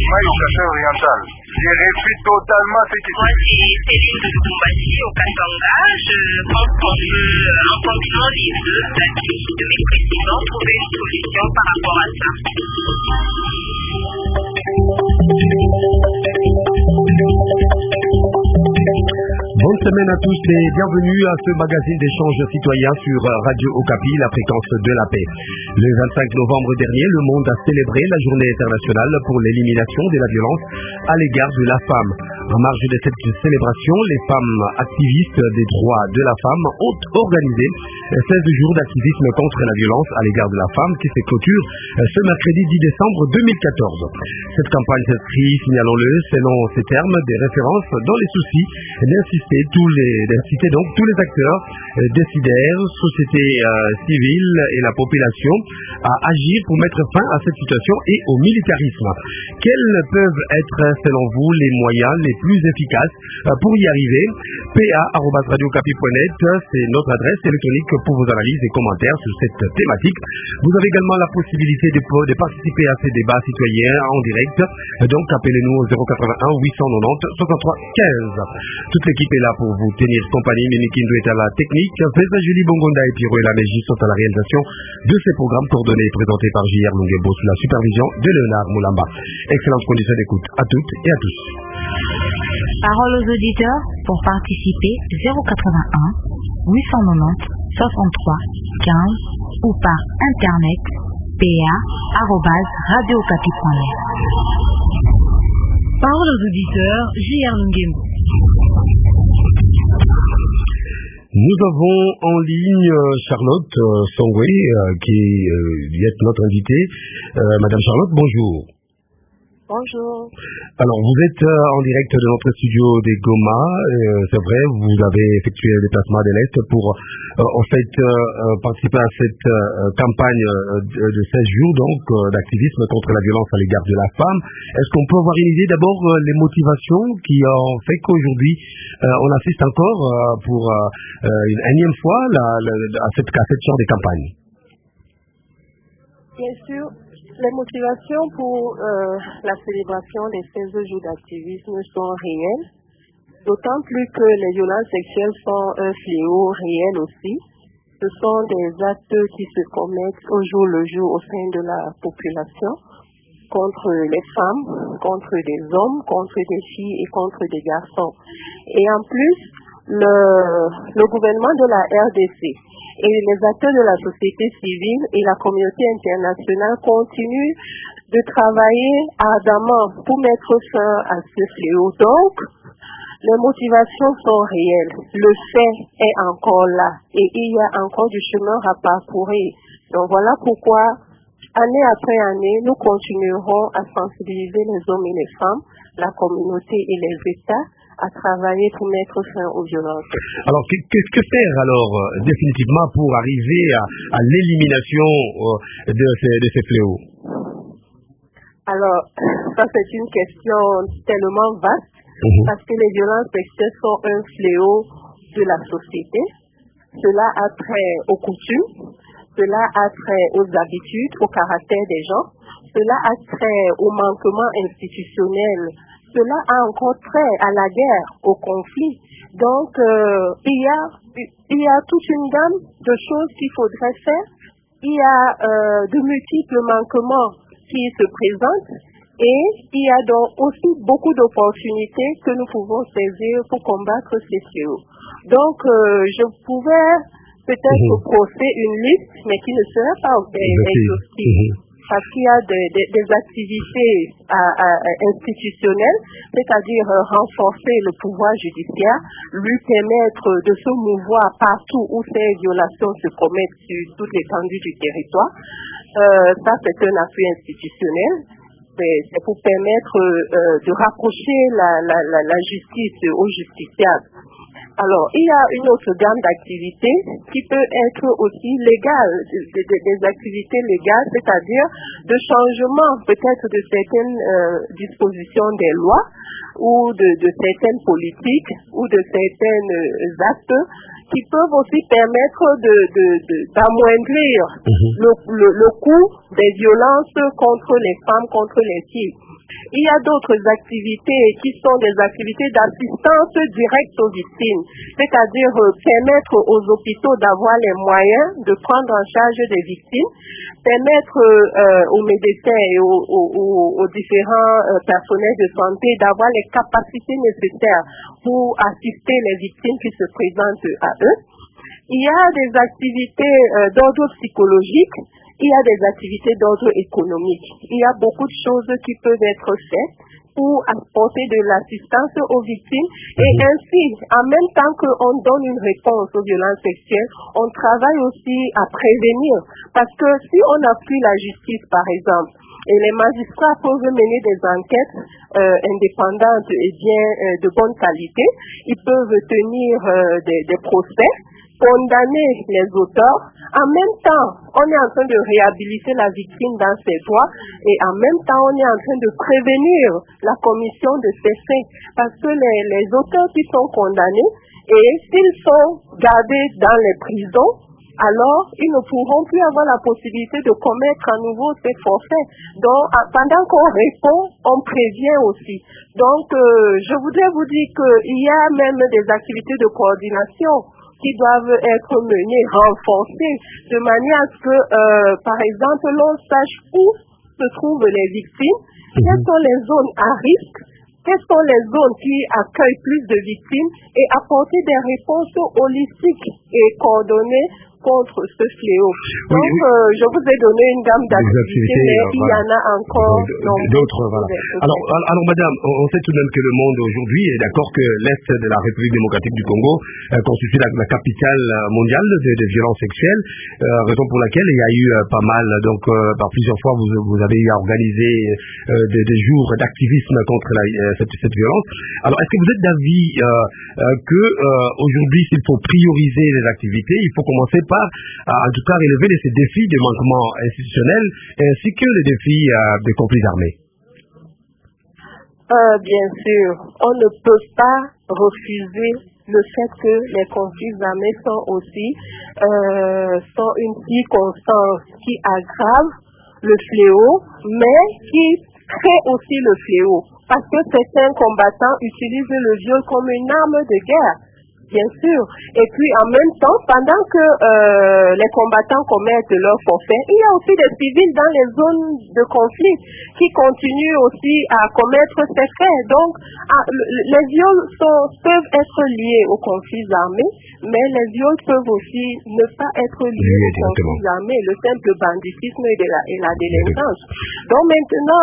Maï au Kasai oriental. Je répète totalement ce que moi c'est Céline de Lukumbasi au Katanga. Je pense qu'on peut, en continuant les deux actifs de mes présidents, trouver une solution par rapport à ça. Bonne semaine à tous et bienvenue à ce magazine d'échange citoyen sur Radio Okapi, la fréquence de la paix. Le 25 novembre dernier, le monde a célébré la journée internationale pour l'élimination de la violence à l'égard de la femme. En marge de cette célébration, les femmes activistes des droits de la femme ont organisé 16 jours d'activisme contre la violence à l'égard de la femme qui se clôture ce mercredi 10 décembre 2014. Cette campagne s'inscrit, signalons-le, selon ces termes, des références dans les soucis d'inciter donc tous les acteurs, décideurs, société civile et la population à agir pour mettre fin à cette situation et au militarisme. Quels peuvent être, selon vous, les moyens les plus efficaces pour y arriver? pa@radiocapi.net, c'est notre adresse électronique pour vos analyses et commentaires sur cette thématique. Vous avez également la possibilité de participer à ces débats citoyens en direct. Donc appelez-nous au 081 890 63 15. Toute l'équipe est là pour vous tenir compagnie. Mimi Kindo est à la technique. Feza Julie Bongonda et Pierrot et la Mégie sont à la réalisation de ces programmes coordonnés et présentés par J.R. Lungebo sous la supervision de Léonard Moulamba. Excellentes conditions d'écoute à toutes et à tous. Parole aux auditeurs pour participer 081 890 63 15 ou par internet pa@radiocapi.net. Parole aux auditeurs, J.R. Lungebo. Nous avons en ligne Charlotte Songwe qui est notre invitée. Madame Charlotte, bonjour. Bonjour. Alors, vous êtes en direct de notre studio des Goma. C'est vrai, vous avez effectué le déplacement de l'Est pour, participer à cette campagne de 16 jours d'activisme contre la violence à l'égard de la femme. Est-ce qu'on peut avoir une idée d'abord les motivations qui ont fait qu'aujourd'hui on assiste encore pour une énième fois à cette sorte de campagne? Bien sûr. Les motivations pour la célébration des 16 jours d'activisme sont réelles, d'autant plus que les violences sexuelles sont un fléau réel aussi. Ce sont des actes qui se commettent au jour le jour au sein de la population, contre les femmes, contre des hommes, contre des filles et contre des garçons. Et en plus, le gouvernement de la RDC et les acteurs de la société civile et la communauté internationale continuent de travailler ardemment pour mettre fin à ce fléau. Donc, les motivations sont réelles. Le fait est encore là et il y a encore du chemin à parcourir. Donc voilà pourquoi, année après année, nous continuerons à sensibiliser les hommes et les femmes, la communauté et les États à travailler pour mettre fin aux violences. Alors, qu'est-ce que faire alors définitivement pour arriver à l'élimination de ces fléaux? Alors, ça c'est une question tellement vaste parce que les violences sexuelles sont un fléau de la société. Cela a trait aux coutumes, cela a trait aux habitudes, au caractère des gens, cela a trait aux manquements institutionnels. Cela a encore trait à la guerre, au conflit. Donc, il y a toute une gamme de choses qu'il faudrait faire. Il y a de multiples manquements qui se présentent et il y a donc aussi beaucoup d'opportunités que nous pouvons saisir pour combattre ces fléaux. Donc, je pouvais peut-être brosser une liste, mais qui ne serait pas exhaustive. Parce qu'il y a des activités institutionnelles, c'est-à-dire renforcer le pouvoir judiciaire, lui permettre de se mouvoir partout où ces violations se commettent sur toute l'étendue du territoire. Ça, c'est un appui institutionnel. C'est pour permettre de rapprocher la justice aux justiciables. Alors, il y a une autre gamme d'activités qui peut être aussi légale, des activités légales, c'est-à-dire de changement peut-être de certaines dispositions des lois ou de certaines politiques ou de certains actes qui peuvent aussi permettre d'amoindrir le coût des violences contre les femmes, contre les filles. Il y a d'autres activités qui sont des activités d'assistance directe aux victimes, c'est-à-dire permettre aux hôpitaux d'avoir les moyens de prendre en charge des victimes, permettre aux médecins et aux différents personnels de santé d'avoir les capacités nécessaires pour assister les victimes qui se présentent à eux. Il y a des activités d'ordre psychologique, il y a des activités d'ordre économique. Il y a beaucoup de choses qui peuvent être faites pour apporter de l'assistance aux victimes et ainsi, en même temps qu'on donne une réponse aux violences sexuelles, on travaille aussi à prévenir. Parce que si on appuie la justice, par exemple, et les magistrats peuvent mener des enquêtes indépendantes et bien de bonne qualité, ils peuvent tenir des procès, condamner les auteurs. En même temps, on est en train de réhabiliter la victime dans ses droits et en même temps, on est en train de prévenir la commission de ces faits parce que les auteurs qui sont condamnés et s'ils sont gardés dans les prisons, alors ils ne pourront plus avoir la possibilité de commettre à nouveau ces forfaits. Donc, pendant qu'on répond, on prévient aussi. Donc, je voudrais vous dire qu'il y a même des activités de coordination qui doivent être menées, renforcées, de manière à ce que, par exemple, l'on sache où se trouvent les victimes, quelles sont les zones à risque, quelles sont les zones qui accueillent plus de victimes et apporter des réponses holistiques et coordonnées contre ce fléau. Donc, je vous ai donné une gamme d'activités, mais il y en a encore d'autres. Voilà. Alors, madame, on sait tout de même que le monde aujourd'hui est d'accord que l'Est de la République démocratique du Congo constitue la capitale mondiale des violences sexuelles, raison pour laquelle il y a eu pas mal, donc par plusieurs fois vous avez organisé des jours d'activisme contre cette violence. Alors, est-ce que vous êtes d'avis que aujourd'hui, s'il faut prioriser les activités, il faut commencer par en tout cas relever ces défis de manquement institutionnel ainsi que les défis des conflits armés? Bien sûr, on ne peut pas refuser le fait que les conflits armés sont aussi sont une circonstance qui aggrave le fléau, mais qui crée aussi le fléau, parce que certains combattants utilisent le viol comme une arme de guerre. Bien sûr. Et puis, en même temps, pendant que les combattants commettent leurs forfaits, il y a aussi des civils dans les zones de conflit qui continuent aussi à commettre ces faits. Donc, les viols peuvent être liés aux conflits armés, mais les viols peuvent aussi ne pas être liés aux conflits armés, le simple banditisme et la délinquance. Donc, maintenant,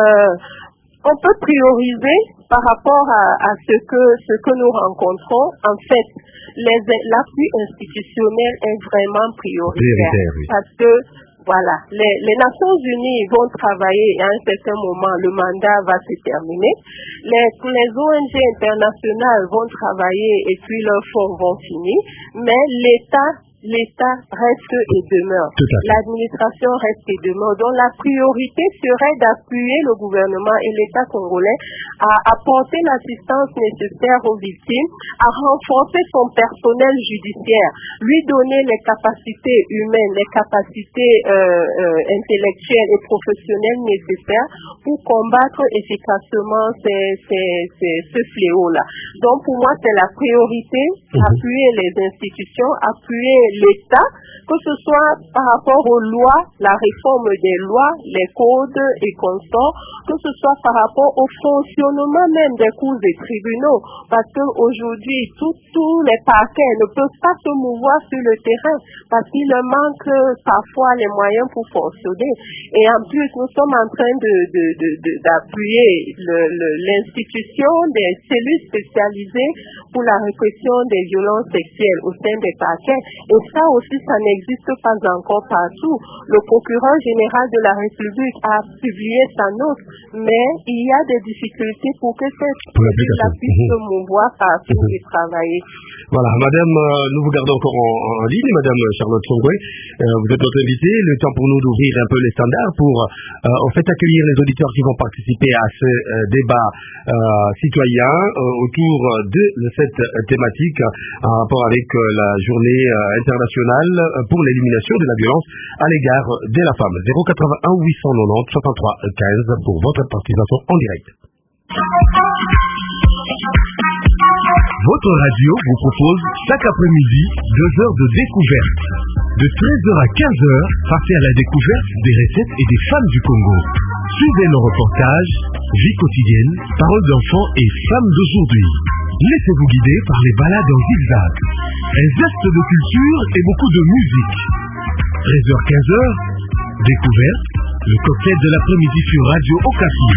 on peut prioriser par rapport à ce que nous rencontrons. En fait, l'appui institutionnel est vraiment prioritaire. Parce que, voilà, les Nations Unies vont travailler à un certain moment, le mandat va se terminer. Les ONG internationales vont travailler et puis leurs fonds vont finir. Mais l'État reste et demeure. L'administration reste et demeure. Donc la priorité serait d'appuyer le gouvernement et l'État congolais à apporter l'assistance nécessaire aux victimes, à renforcer son personnel judiciaire, lui donner les capacités humaines, les capacités intellectuelles et professionnelles nécessaires pour combattre efficacement ce fléau-là. Donc pour moi, c'est la priorité, appuyer les institutions, appuyer l'État, que ce soit par rapport aux lois, la réforme des lois, les codes et consorts, que ce soit par rapport au fonctionnement même des cours et tribunaux, parce qu'aujourd'hui, tous les parquets ne peuvent pas se mouvoir sur le terrain, parce qu'il leur manque parfois les moyens pour fonctionner. Et en plus, nous sommes en train d'appuyer l'institution des cellules spécialisées pour la répression des violences sexuelles au sein des parquets. Et ça aussi, ça n'existe pas encore partout. Le procureur général de la République a publié sa note, mais il y a des difficultés pour que cette structure puisse se mouvoir partout et travailler. Voilà, madame, nous vous gardons encore en ligne, madame Charlotte Songwe. Vous êtes notre invitée. Le temps pour nous d'ouvrir un peu les standards pour en fait accueillir les auditeurs qui vont participer à ce débat citoyen autour de cette thématique en rapport avec la journée internationale pour l'élimination de la violence à l'égard de la femme. 081 890 63 15 pour votre participation en direct. Votre radio vous propose chaque après-midi 2 heures de découverte. De 13h à 15h, partez à la découverte des recettes et des femmes du Congo. Suivez nos reportages, vie quotidienne, paroles d'enfants et femmes d'aujourd'hui. Laissez-vous guider par les balades en zigzag. Un zeste de culture et beaucoup de musique. 13h-15h, découverte, le cocktail de l'après-midi sur Radio Okapi.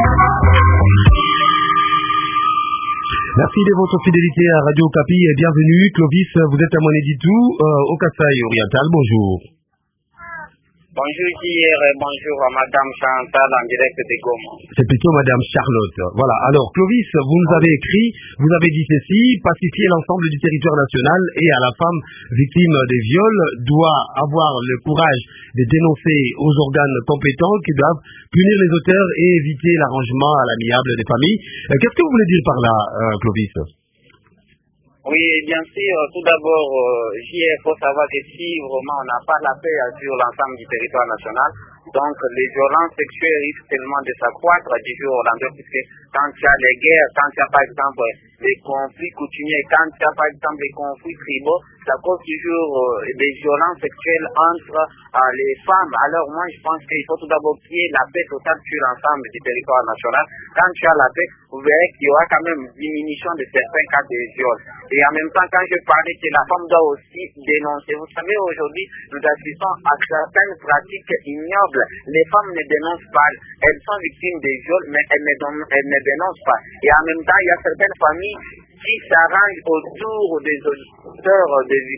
Merci de votre fidélité à Radio Okapi et bienvenue. Clovis, vous êtes à Monéditou, au Kasaï oriental. Bonjour. Bonjour Pierre et bonjour à Madame Chantal en direct de Goma. C'est plutôt Madame Charlotte. Voilà. Alors Clovis, vous nous avez écrit, vous avez dit ceci: pacifier l'ensemble du territoire national et à la femme victime des viols doit avoir le courage de dénoncer aux organes compétents qui doivent punir les auteurs et éviter l'arrangement à l'amiable des familles. Qu'est-ce que vous voulez dire par là, Clovis? Oui, bien sûr. Tout d'abord, il faut savoir que si vraiment on n'a pas la paix sur l'ensemble du territoire national, donc les violences sexuelles risquent tellement de s'accroître du jour au lendemain, puisque quand il y a les guerres, quand il y a par exemple les conflits coutumiers, quand il y a par exemple les conflits tribaux, ça cause toujours des violences sexuelles entre les femmes. Alors moi je pense qu'il faut tout d'abord qu'il y ait la paix totale sur l'ensemble du territoire national. Quand tu as la paix, vous verrez qu'il y aura quand même une diminution de certains cas de viol. Et en même temps, quand je parlais que la femme doit aussi dénoncer, vous savez aujourd'hui nous assistons à certaines pratiques ignobles. Les femmes ne dénoncent pas, elles sont victimes des viols, mais elles ne dénoncent pas. Et en même temps, il y a certaines familles qui s'arrangent autour des auteurs,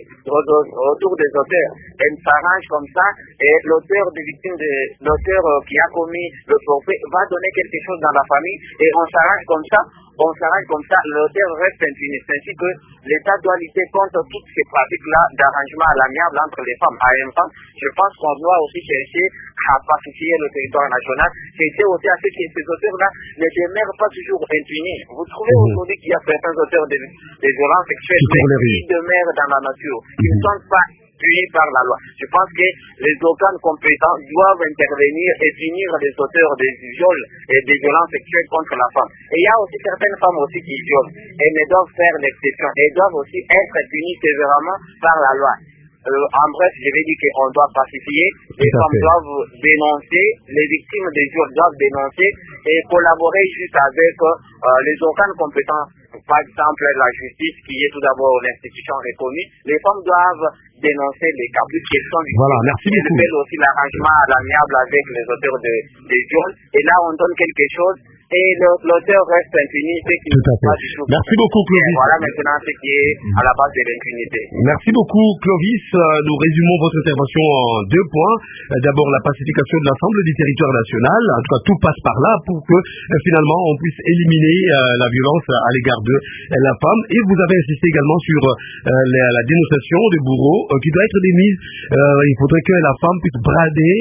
autour des auteurs. Elles s'arrangent comme ça, et l'auteur des victimes, l'auteur qui a commis le forfait va donner quelque chose dans la famille, et on s'arrange comme ça, l'auteur reste impuni. C'est ainsi que l'État doit lutter contre toutes ces pratiques-là d'arrangement à l'amiable entre les femmes. En même temps, je pense qu'on doit aussi chercher à pacifier le territoire national, chercher aussi à ce que ces auteurs-là ne demeurent pas toujours impunis. Vous trouvez aujourd'hui qu'il y a certains auteurs de violences sexuelles qui demeurent dans la nature, qui ne sont pas punis par la loi. Je pense que les organes compétents doivent intervenir et punir les auteurs des viols et des violences sexuelles contre la femme. Et il y a aussi certaines femmes aussi qui violent. Elles ne doivent faire l'exception. Elles doivent aussi être punies sévèrement par la loi. En bref, je vais dire qu'on doit pacifier, les femmes doivent dénoncer, les victimes des viols doivent dénoncer et collaborer juste avec les organes compétents, par exemple la justice qui est tout d'abord l'institution reconnue. Les femmes doivent dénoncer les cas plus questions du voilà, merci beaucoup. Elles aussi l'arrangement à l'amiable avec les auteurs des viols et là on donne quelque chose. Et l'auteur reste impuni, ce qui tout à fait. Merci beaucoup, Clovis. Voilà maintenant ce qui est à la base de l'impunité. Merci beaucoup, Clovis. Nous résumons votre intervention en 2 points. D'abord, la pacification de l'ensemble du territoire national. En tout cas, tout passe par là pour que finalement on puisse éliminer la violence à l'égard de la femme. Et vous avez insisté également sur la dénonciation des bourreaux qui doit être démise. Il faudrait que la femme puisse braver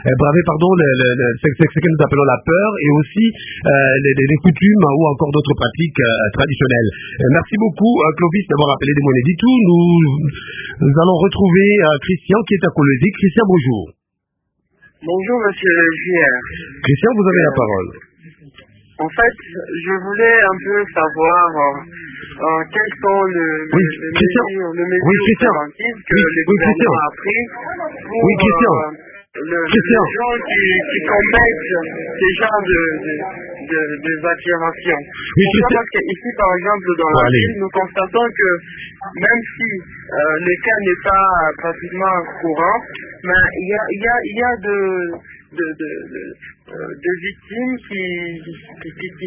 ce que nous appelons la peur et aussi les coutumes ou encore d'autres pratiques traditionnelles. Merci beaucoup, Clovis, d'avoir appelé de Monéditou. Nous allons retrouver Christian qui est à Kolwezi. Christian, bonjour. Bonjour, monsieur JR. Christian, vous avez la parole. En fait, je voulais un peu savoir quelles sont les mesures préventives que le gouvernement a prises pour les gens qui commettent ces genres de affirmations. Parce qu'ici, par exemple, dans la ville, nous constatons que même si le cas n'est pas pratiquement courant, mais il y a de victimes qui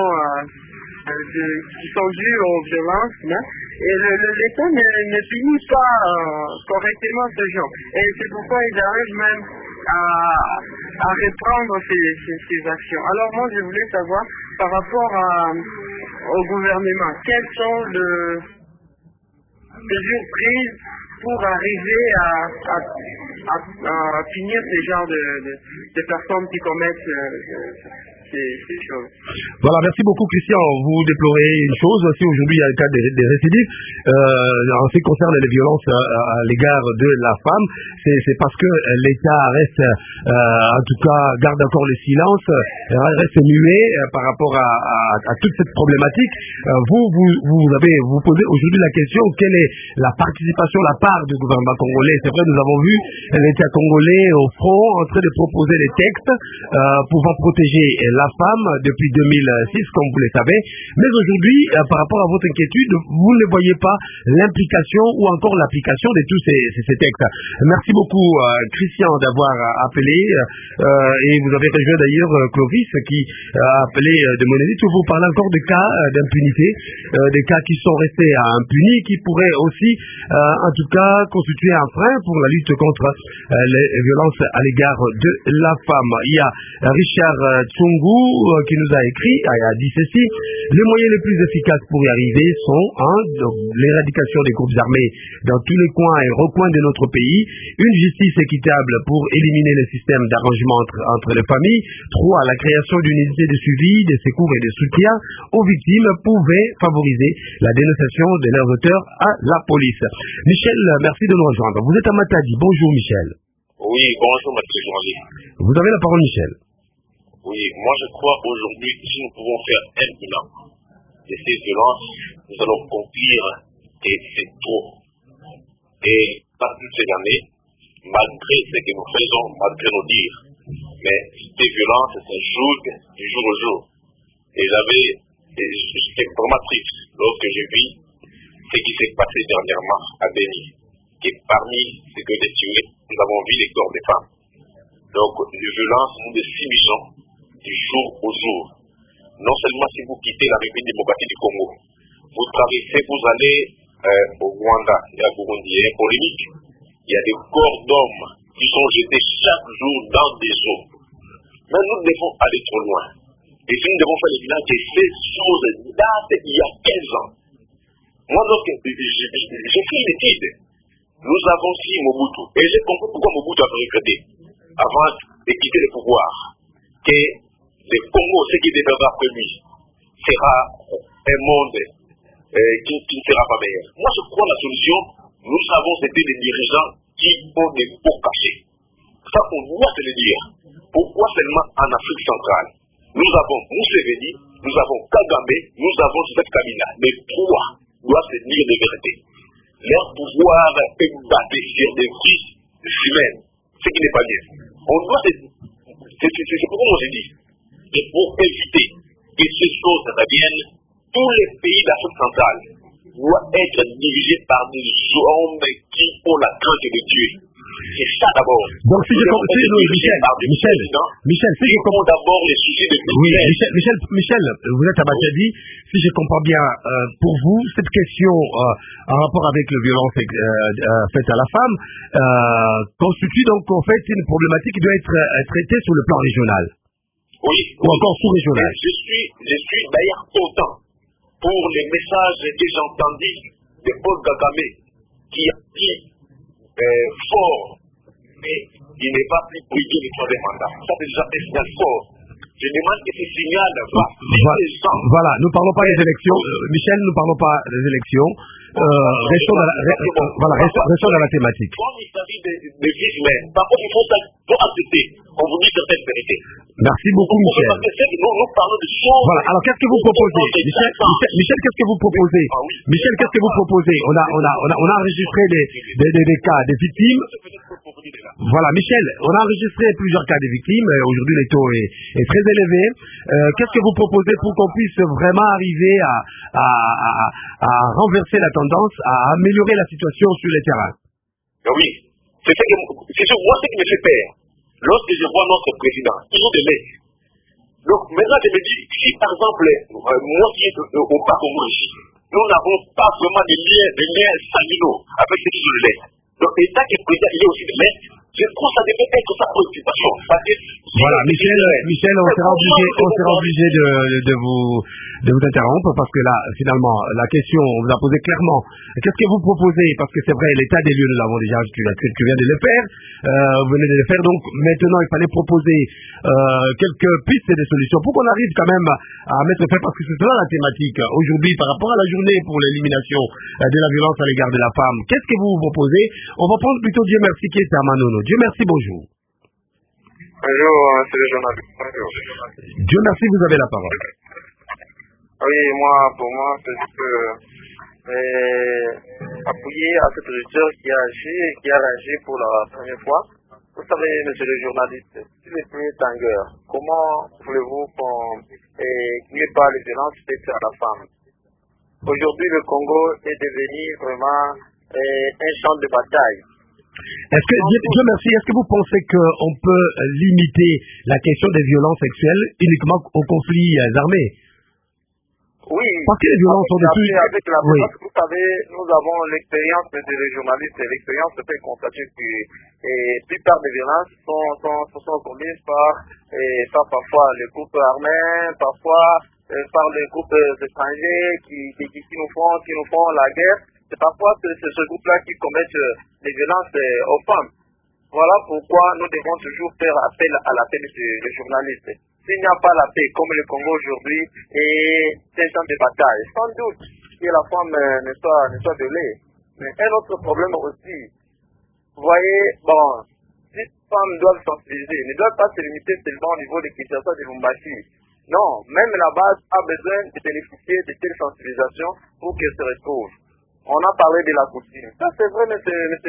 sont dues aux violences, et l'État ne punit pas correctement ce genre. Et c'est pourquoi ils arrivent même à reprendre ces actions. Alors moi, je voulais savoir, par rapport au gouvernement, quelles sont les mesures prises pour arriver à punir ces genres de personnes qui commettent ces choses. Voilà, merci beaucoup Christian. Vous déplorez une chose aussi, aujourd'hui il y a le cas des récidives. En ce qui concerne les violences à l'égard de la femme, c'est parce que l'État reste, en tout cas, garde encore le silence, reste muet par rapport à toute cette problématique. Vous posez aujourd'hui la question, quelle est la participation, la part du gouvernement congolais? C'est vrai, nous avons vu l'État congolais au front en train de proposer des textes pouvant protéger la femme depuis 2006, comme vous le savez. Mais aujourd'hui, par rapport à votre inquiétude, vous ne voyez pas l'implication ou encore l'application de tous ces textes. Merci beaucoup, Christian, d'avoir appelé. Et vous avez rejoint d'ailleurs Clovis, qui a appelé de Monolith. Vous parlez encore de cas d'impunité, des cas qui sont restés impunis, qui pourraient aussi, en tout cas, constituer un frein pour la lutte contre les violences à l'égard de la femme. Il y a Richard Tsungu qui nous a écrit, a dit ceci: les moyens les plus efficaces pour y arriver sont l'éradication des groupes armés dans tous les coins et recoins de notre pays, une justice équitable pour éliminer les systèmes d'arrangement entre les familles, 3. La création d'une unité de suivi, de secours et de soutien aux victimes pouvait favoriser la dénonciation de leurs auteurs à la police. Michel, merci de nous rejoindre. Vous êtes à Matadi. Bonjour Michel. Oui, bonjour Mathieu Journalier. Vous avez la parole Michel. Oui, moi je crois aujourd'hui que si nous pouvons faire un bilan de ces violences, nous allons conclure que c'est trop. Et par toutes ces années, malgré ce que nous faisons, malgré nos dires, mais ces violences s'ajoutent du jour au jour. Et j'étais vraiment triste lorsque j'ai vu ce qui s'est passé dernièrement à Béni, que parmi ce que j'ai tué, nous avons vu les corps des femmes. Donc, les violences nous les subissons du jour au jour. Non seulement si vous quittez la République démocratique du Congo, vous traversez, vous allez au Rwanda et à Burundi, il y a une polémique. Il y a des corps d'hommes qui sont jetés chaque jour dans des eaux. Mais nous devons aller trop loin. Et si nous devons faire le bilan que ces choses datent il y a 15 ans. Moi, lorsque j'ai fait une étude, nous avons signé Mobutu. Et j'ai compris pourquoi Mobutu a regretté, avant de quitter le pouvoir, que le Congo, ce qui deviendra après lui, sera un monde qui ne sera pas meilleur. Moi, je crois la solution, nous savons c'était des dirigeants qui ont des pots cachés. Ça, on doit se le dire. Pourquoi seulement en Afrique centrale? Nous avons Museveni, nous avons Kagame, nous avons Joseph Kabila. Les trois doivent se dire de vérité. Leur pouvoir est basé sur des vies humaines, ce qui n'est pas bien. On doit c'est pourquoi moi je dis, et pour éviter que ces choses reviennent, tous les pays d'Afrique centrale doivent être dirigés par des hommes qui ont la crainte de Dieu. C'est ça d'abord. Donc si je comprends, Michel, si je comprends d'abord les sujets de oui, Michel, vous êtes à Matadi. Si je comprends bien, pour vous, cette question en rapport avec les violences faites à la femme constitue donc en fait une problématique qui doit être traitée sur le plan régional. Oui. Ou encore sous-régional. Je suis d'ailleurs content pour les messages que j'ai entendus de Paul Kagame qui a dit fort, mais il n'est pas plus brigué le troisième mandat. Ça c'est déjà un signal fort. Je demande que ce signal va les gens. Voilà, nous ne parlons pas des élections. Michel, nous ne parlons pas des élections. Restons dans la thématique. Quand il s'agit de vies humaines, par contre, il faut accepter. On vous dit certaines vérités. Merci beaucoup, Michel. Nous parlons de choses. Voilà, alors qu'est-ce que vous proposez? Michel, qu'est-ce que vous proposez? Michel, qu'est-ce que vous proposez? On a enregistré des cas des victimes. Voilà, Michel, on a enregistré plusieurs cas de victimes. Aujourd'hui, le taux est très élevé. Qu'est-ce que vous proposez pour qu'on puisse vraiment arriver à renverser la tendance, à améliorer la situation sur le terrain? Oui, c'est moi ce qui me fait peur. Lorsque je vois notre président, ils ont des mails. Donc maintenant, je me dis, si par exemple, moi qui est au Parlement ici, nous n'avons pas vraiment de liens sanguinaux avec ceux qui sont le lait. Donc l'État qui est président, il y a aussi des mails. Je trouve que ça devait être sa préoccupation. Voilà, Michel, on sera obligé de de vous interrompre parce que là, finalement, la question, on vous a posé clairement. Qu'est-ce que vous proposez? Parce que c'est vrai, l'état des lieux, nous l'avons déjà, tu viens de le faire, vous venez de le faire, donc maintenant, il fallait proposer quelques pistes et des solutions pour qu'on arrive quand même à mettre fin, parce que c'est cela la thématique aujourd'hui par rapport à la journée pour l'élimination de la violence à l'égard de la femme. Qu'est-ce que vous proposez? On va prendre plutôt Dieu merci qui est à Manono. Dieu merci, bonjour. Bonjour, c'est le journaliste. Bonjour. Dieu merci, vous avez la parole. Oui, pour moi, c'est juste appuyer à cet auditeur qui a agi et qui a réagi pour la première fois. Vous savez, monsieur le journaliste, s'il est plus Tanger, comment voulez-vous qu'on n'ait pas les violences faites à la femme? Aujourd'hui, le Congo est devenu vraiment un champ de bataille. Est-ce que, Dieu merci, est-ce que vous pensez qu'on peut limiter la question des violences sexuelles uniquement aux conflits armés? Oui, parce que les violences sont depuis... avec la violence, vous savez, nous avons l'expérience des journalistes et l'expérience fait constater que la plupart des violences sont commises par parfois les groupes armés, parfois par les groupes étrangers qui nous font la guerre. C'est parfois ce groupe-là qui commettent des violences aux femmes. Voilà pourquoi nous devons toujours faire appel à la paix des journalistes. S'il n'y a pas la paix, comme le Congo aujourd'hui, et des champs de bataille, sans doute que la femme ne soit violée. Mais un autre problème aussi, vous voyez, si les femmes doivent sensibiliser, ne doivent pas se limiter seulement au niveau de Kinshasa de Lubumbashi. Non, même la base a besoin de bénéficier de telles sensibilisations pour qu'elle se retrouve. On a parlé de la coutume. Ça, c'est vrai, monsieur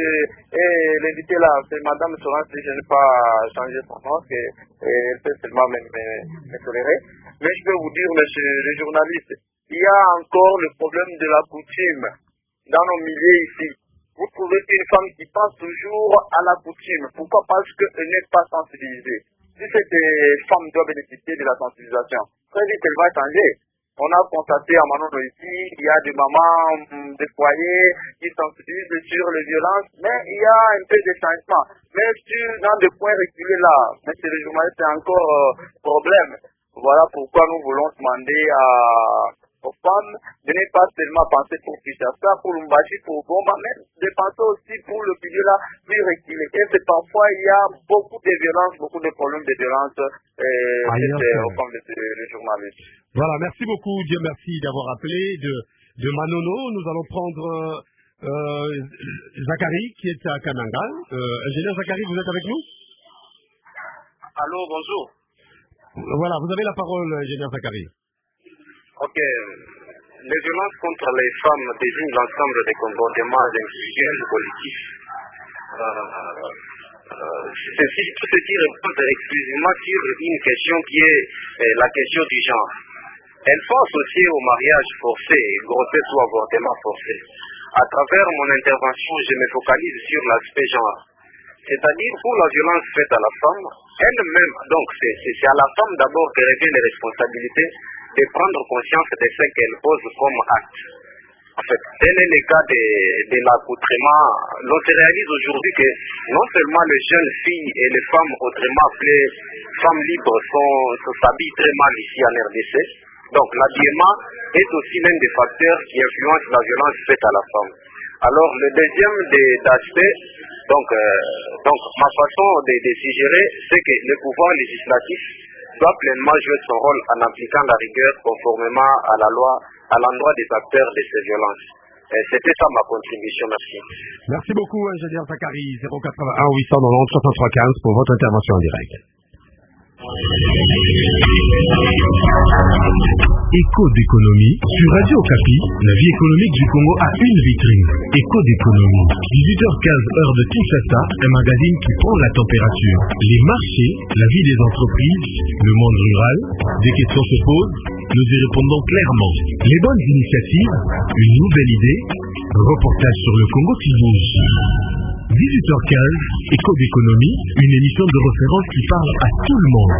l'invité là, c'est Madame Sorance, je n'ai pas changé son nom, elle peut seulement me tolérer. Mais je peux vous dire, monsieur le journaliste, il y a encore le problème de la coutume dans nos milieux ici. Vous trouvez une femme qui pense toujours à la coutume. Pourquoi? Parce qu'elle n'est pas sensibilisée. Si cette femme doit bénéficier de la sensibilisation, très vite elle va changer. On a constaté à Manono ici, il y a des mamans des foyers qui sensibilisent sur les violences, mais il y a un peu de changement. Mais dans des points reculés là, monsieur le journaliste, c'est encore problème. Voilà pourquoi nous voulons demander aux femmes de ne pas seulement penser pour Kinshasa, pour Lubumbashi, pour Goma, mais de penser aussi pour le milieu là plus reculé. Et c'est parfois il y a beaucoup de violences, beaucoup de problèmes de violence aux femmes des journalistes. Voilà, merci beaucoup, Dieu merci d'avoir appelé de Manono. Nous allons prendre Zachary qui est à Kananga. Ingénieur Zachary, vous êtes avec nous? Allô, bonjour. Voilà, vous avez la parole, ingénieur Zachary. Ok. Les violences contre les femmes désignent l'ensemble des comportements individuels ou collectifs. Tout ce qui repose exclusivement sur une question qui est la question du genre. Elles sont associées au mariage forcé, grossesse ou avortement forcé. À travers mon intervention, je me focalise sur l'aspect genre. C'est-à-dire pour la violence faite à la femme, elle-même, donc c'est à la femme d'abord que revient les responsabilités de prendre conscience de ce qu'elle pose comme acte. En fait, tel est le cas de l'accoutrement. L'on se réalise aujourd'hui que non seulement les jeunes filles et les femmes, autrement appelées femmes libres, s'habillent très mal ici en RDC. Donc l'habillement est aussi l'un des facteurs qui influencent la violence faite à la femme. Alors le deuxième d'aspect, donc ma façon de suggérer, c'est que le pouvoir législatif doit pleinement jouer son rôle en appliquant la rigueur conformément à la loi à l'endroit des acteurs de ces violences. C'était ça ma contribution, merci. Merci beaucoup, ingénieur Zachary, 081 890 63 15 pour votre intervention en direct. Écho d'économie sur Radio Okapi, la vie économique du Congo a une vitrine. Écho d'économie, 18h15 heure de Kinshasa, un magazine qui prend la température. Les marchés, la vie des entreprises, le monde rural, des questions se posent, nous y répondons clairement. Les bonnes initiatives, une nouvelle idée, reportage sur le Congo qui bouge. 18h15, Écho d'économie, une émission de référence qui parle à tout le monde.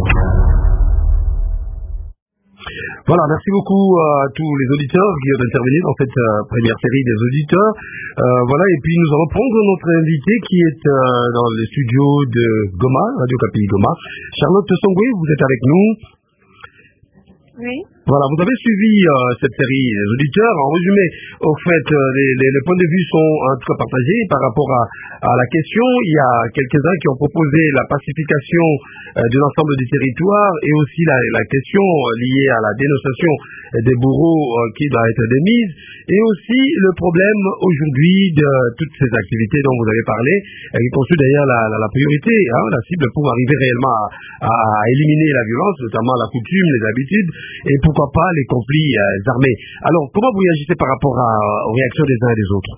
Voilà, merci beaucoup à tous les auditeurs qui ont intervenu dans cette première série des auditeurs. Voilà, et puis nous allons prendre notre invité qui est dans les studios de Goma, Radio Okapi Goma. Charlotte Songwe, vous êtes avec nous? Oui. Voilà, vous avez suivi cette série, les auditeurs. En résumé, au fait, les points de vue sont en tout cas partagés par rapport à la question. Il y a quelques-uns qui ont proposé la pacification de l'ensemble du territoire et aussi la question liée à la dénonciation des bourreaux qui doit être démise, et aussi le problème aujourd'hui de toutes ces activités dont vous avez parlé, qui constituent d'ailleurs la priorité, la cible pour arriver réellement à éliminer la violence, notamment la coutume, les habitudes, et pourquoi pas les conflits armés. Alors, comment vous réagissez par rapport aux réactions des uns et des autres?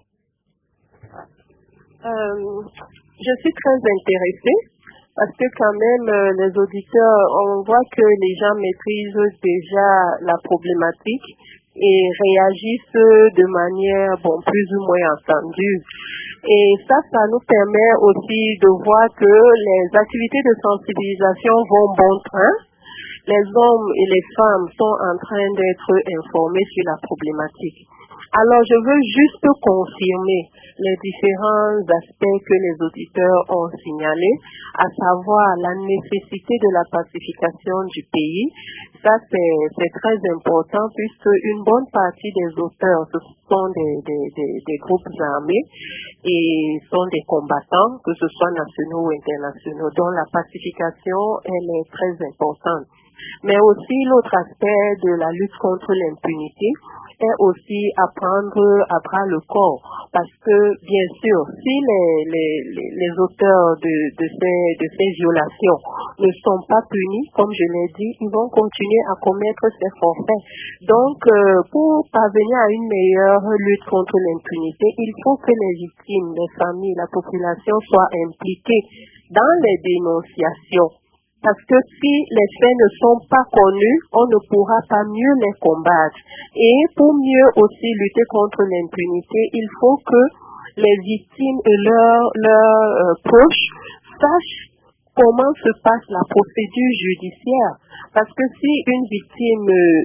Je suis très intéressée parce que quand même les auditeurs, on voit que les gens maîtrisent déjà la problématique et réagissent de manière plus ou moins entendue. Et ça nous permet aussi de voir que les activités de sensibilisation vont bon train. Les hommes et les femmes sont en train d'être informés sur la problématique. Alors, je veux juste confirmer les différents aspects que les auditeurs ont signalés, à savoir la nécessité de la pacification du pays. Ça, c'est très important puisque une bonne partie des auteurs, ce sont des groupes armés et sont des combattants, que ce soit nationaux ou internationaux, dont la pacification, elle est très importante. Mais aussi, l'autre aspect de la lutte contre l'impunité est aussi à prendre à bras le corps. Parce que, bien sûr, si les auteurs de ces violations ne sont pas punis, comme je l'ai dit, ils vont continuer à commettre ces forfaits. Donc, pour parvenir à une meilleure lutte contre l'impunité, il faut que les victimes, les familles, la population soient impliquées dans les dénonciations. Parce que si les faits ne sont pas connus, on ne pourra pas mieux les combattre. Et pour mieux aussi lutter contre l'impunité, il faut que les victimes et leurs proches sachent comment se passe la procédure judiciaire. Parce que si une victime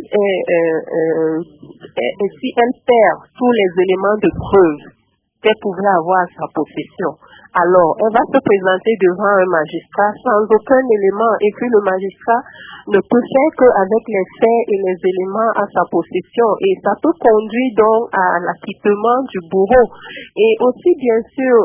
si elle perd tous les éléments de preuve qu'elle pouvait avoir à sa possession, alors elle va se présenter devant un magistrat sans aucun élément, et puis le magistrat ne peut faire qu'avec les faits et les éléments à sa possession, et ça peut conduire donc à l'acquittement du bourreau. Et aussi, bien sûr,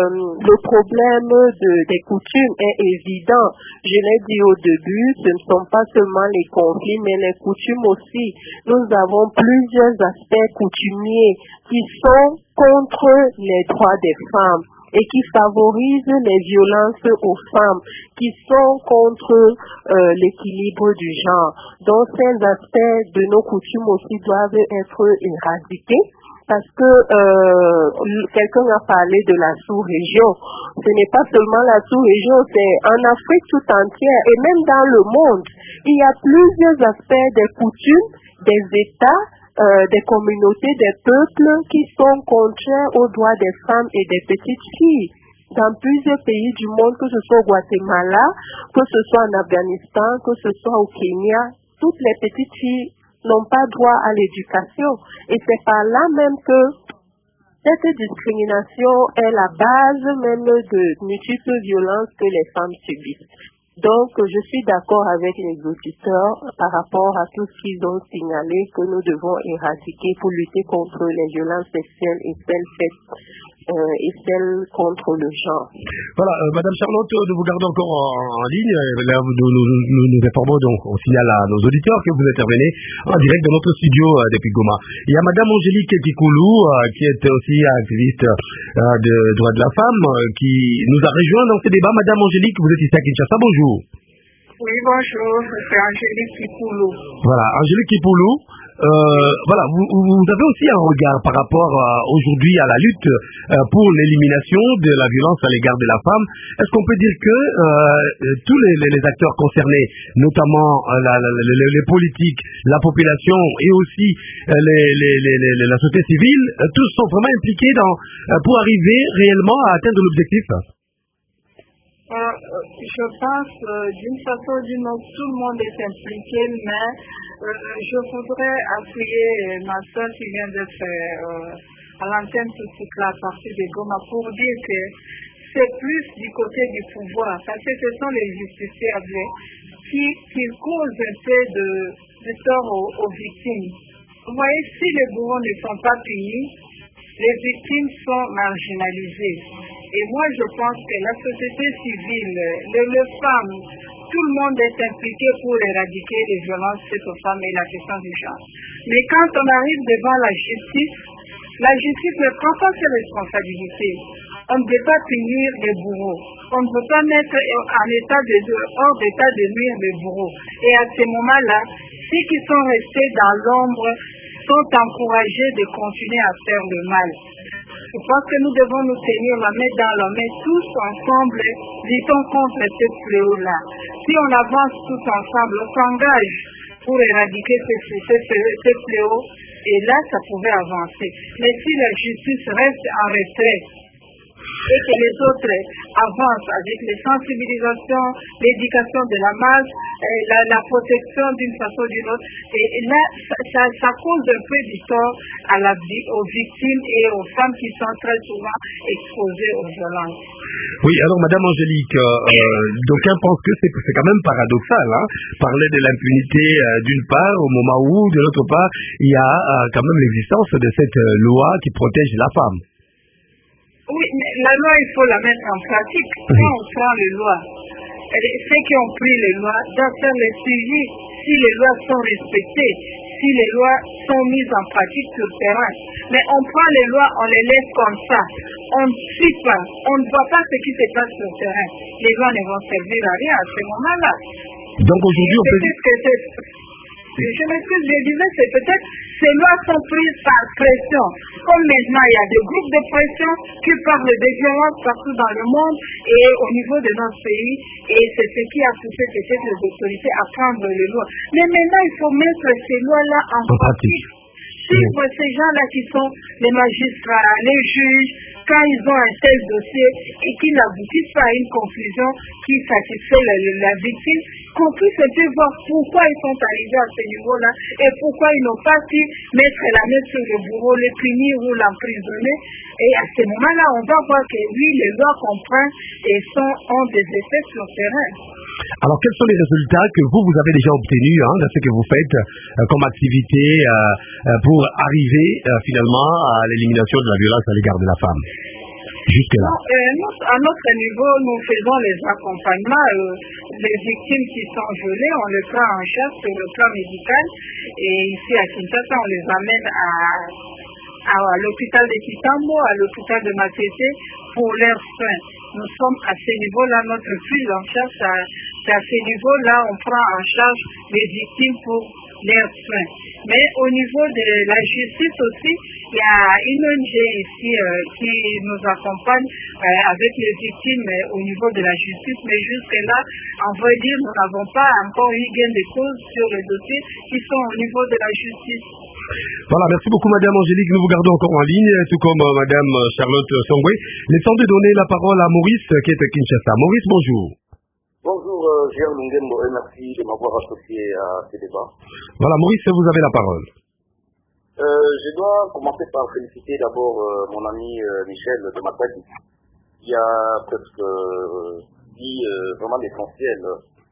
le problème des coutumes est évident. Je l'ai dit au début, ce ne sont pas seulement les conflits, mais les coutumes aussi. Nous avons plusieurs aspects coutumiers qui sont contre les droits des femmes et qui favorisent les violences aux femmes, qui sont contre l'équilibre du genre. Donc, ces aspects de nos coutumes aussi doivent être éradiqués. Parce que quelqu'un a parlé de la sous-région. Ce n'est pas seulement la sous-région, c'est en Afrique tout entière et même dans le monde. Il y a plusieurs aspects des coutumes, des États, des communautés, des peuples qui sont contraires aux droits des femmes et des petites filles. Dans plusieurs pays du monde, que ce soit au Guatemala, que ce soit en Afghanistan, que ce soit au Kenya, toutes les petites filles n'ont pas droit à l'éducation. Et c'est par là même que cette discrimination est la base même de multiples violences que les femmes subissent. Donc, je suis d'accord avec les auditeurs par rapport à tout ce qu'ils ont signalé que nous devons éradiquer pour lutter contre les violences sexuelles et celles faites et celles contre le genre. Voilà, Madame Charlotte, nous vous gardons encore en ligne. Là, nous informons donc, on signale à nos auditeurs que vous intervenez en direct dans notre studio depuis Goma. Il y a Madame Angélique Kikoulou, qui est aussi activiste de droits de la femme, qui nous a rejoint dans ce débat. Madame Angélique, vous êtes ici à Kinshasa. Bonjour. Oui, bonjour, c'est Angélique Kikoulou. Voilà, Angélique Kikoulou. Voilà, vous avez aussi un regard par rapport aujourd'hui à la lutte pour l'élimination de la violence à l'égard de la femme. Est-ce qu'on peut dire que tous les acteurs concernés, notamment les politiques, la population et aussi la société civile, tous sont vraiment impliqués pour arriver réellement à atteindre l'objectif? Je pense d'une façon ou d'une autre, tout le monde est impliqué, mais je voudrais appuyer ma soeur qui vient d'être à l'antenne tout de suite là, à partir de Goma, pour dire que c'est plus du côté du pouvoir, parce que ce sont les justiciables qui causent un peu de tort aux victimes. Vous voyez, si les bourreaux ne sont pas punis, les victimes sont marginalisées. Et moi, je pense que la société civile, les femmes, tout le monde est impliqué pour éradiquer les violences faites aux femmes et la question du genre. Mais quand on arrive devant la justice ne prend pas ses responsabilités. On ne peut pas punir les bourreaux. On ne peut pas mettre hors d'état de nuire les bourreaux. Et à ce moment-là, ceux qui sont restés dans l'ombre sont encouragés de continuer à faire le mal. Je pense que nous devons nous tenir la main dans la main, tous ensemble, luttons contre ce fléau-là. Si on avance tous ensemble, on s'engage pour éradiquer ce fléau, et là, ça pouvait avancer. Mais si la justice reste en retrait, et que les autres avancent avec les sensibilisations, l'éducation de la masse, la protection d'une façon ou d'une autre. Et là, ça cause un peu du tort aux victimes et aux femmes qui sont très souvent exposées aux violences. Oui, alors Madame Angélique, d'aucuns pensent que c'est quand même paradoxal, hein, parler de l'impunité d'une part, au moment où, de l'autre part, il y a quand même l'existence de cette loi qui protège la femme. Oui, mais la loi, il faut la mettre en pratique. Quand on prend les lois, ceux qui ont pris les lois doivent faire le suivi si les lois sont respectées, si les lois sont mises en pratique sur le terrain. Mais on prend les lois, on les laisse comme ça. On ne suit pas, on ne voit pas ce qui se passe sur le terrain. Les lois ne vont servir à rien à ce moment-là. Donc aujourd'hui, on peut dire que je m'excuse, je disais, c'est peut-être ces lois sont prises par pression. Comme maintenant, il y a des groupes de pression qui parlent des violences partout dans le monde et au niveau de notre pays. Et c'est ce qui a poussé peut-être les autorités à prendre les lois. Mais maintenant, il faut mettre ces lois-là en pratique. Suivre ces gens-là qui sont les magistrats, les juges, quand ils ont un tel dossier et qu'ils n'aboutissent pas à une conclusion qui satisfait la victime, qu'on puisse un peu voir pourquoi ils sont arrivés à ce niveau-là et pourquoi ils n'ont pas pu mettre la main sur le bourreau, le punir ou l'emprisonner. Et à ce moment-là, on va voir que oui, les lois qu'on prend ont des effets sur le terrain. Alors, quels sont les résultats que vous avez déjà obtenus dans ce que vous faites comme activité pour arriver finalement à l'élimination de la violence à l'égard de la femme? Jusque-là. À notre niveau, nous faisons les accompagnements. Les victimes qui sont violées, on les prend en charge sur le plan médical. Et ici à Kinshasa, on les amène à l'hôpital de Kitambo, à l'hôpital de Matete pour leurs soins. Nous sommes à ce niveau-là, notre prise en charge, c'est à ce niveau-là, on prend en charge les victimes pour leurs soins. Mais au niveau de la justice aussi, il y a une ONG ici qui nous accompagne avec les victimes au niveau de la justice. Mais jusque-là, on va dire, nous n'avons pas encore eu gain de cause sur les dossiers qui sont au niveau de la justice. Voilà, merci beaucoup Madame Angélique. Nous vous gardons encore en ligne, tout comme Madame Charlotte Songwe. Laissons de donner la parole à Maurice qui est à Kinshasa. Maurice, bonjour. Bonjour, Gérald Lungembo, et merci de m'avoir associé à ce débat. Voilà, Maurice, vous avez la parole. Je dois commencer par féliciter d'abord mon ami Michel de Matadi, qui a presque dit vraiment l'essentiel.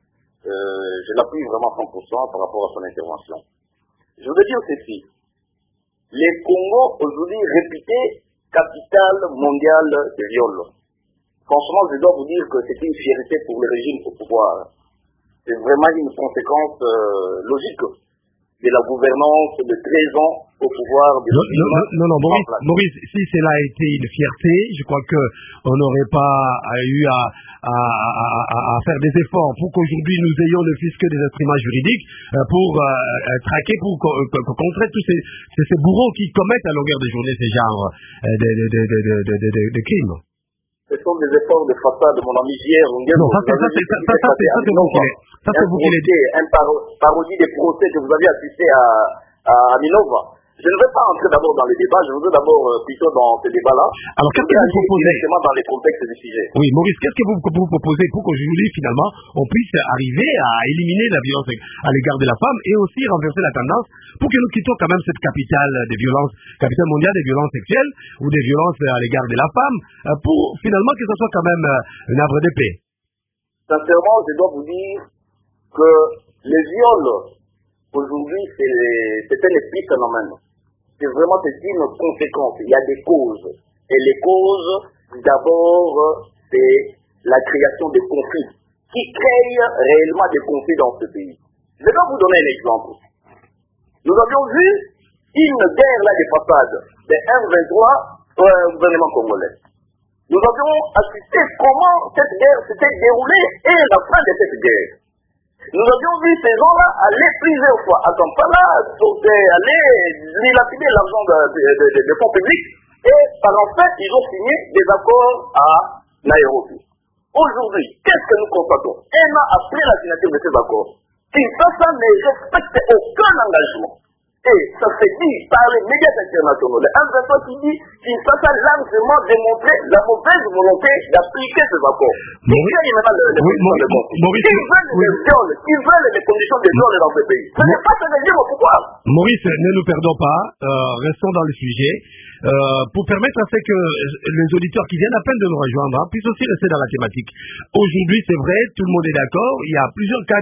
Je l'appuie vraiment 100% par rapport à son intervention. Je voudrais dire ceci. Les Congo, aujourd'hui réputés capitale mondiale de viol. Franchement, je dois vous dire que c'est une fierté pour le régime au pouvoir. C'est vraiment une conséquence logique de la gouvernance de 13 ans au pouvoir de Non, Maurice, si cela a été une fierté, je crois qu'on n'aurait pas eu à faire des efforts pour qu'aujourd'hui nous ayons ne fût-ce que des instruments juridiques pour traquer, pour contrer tous ces bourreaux qui commettent à longueur de journée ces genres de crimes. Ce sont des efforts de façade de mon ami J.R. Non, ça c'est vous qui l'avez dit. Un parodie des procès que vous avez assisté à Minova. Je ne vais pas entrer d'abord dans le débat, je voudrais d'abord plutôt dans ce débat-là. Alors, qu'est-ce que vous proposez directement dans les contextes du sujet. Oui, Maurice, qu'est-ce que vous proposez pour qu'aujourd'hui, finalement, on puisse arriver à éliminer la violence à l'égard de la femme et aussi renverser la tendance pour que nous quittions quand même cette capitale des violences, capitale mondiale des violences sexuelles ou des violences à l'égard de la femme, pour finalement que ce soit quand même une havre de paix? Sincèrement, je dois vous dire que les viols Aujourd'hui, c'est un épiphénomène. C'est vraiment une conséquence. Il y a des causes. Et les causes, d'abord, c'est la création de conflits qui créent réellement des conflits dans ce pays. Je vais vous donner un exemple. Nous avions vu une guerre là des façades de M23 au gouvernement congolais. Nous avions assisté comment cette guerre s'était déroulée et la fin de cette guerre. Nous avions vu ces gens-là aller plusieurs fois à Kampala, aller dilapider l'argent de fonds publics, et par en fait, ils ont signé des accords à Nairobi. Aujourd'hui, qu'est-ce que nous constatons? Un an après la signature de ces accords, Kinshasa ne respecte aucun engagement. Et ça se dit par les médias internationaux. Le M23 qui dit Kinshasa a largement démontré la mauvaise volonté d'appliquer ces accords. Qui crée maintenant le conflit? Ils veulent les conditions de viol dans ce pays. Ce n'est pas ce régime au pouvoir. Maurice, ne nous perdons pas, restons dans le sujet. Pour permettre à ce que les auditeurs qui viennent à peine de nous rejoindre puissent aussi rester dans la thématique. Aujourd'hui, c'est vrai, tout le monde est d'accord, il y a plusieurs cas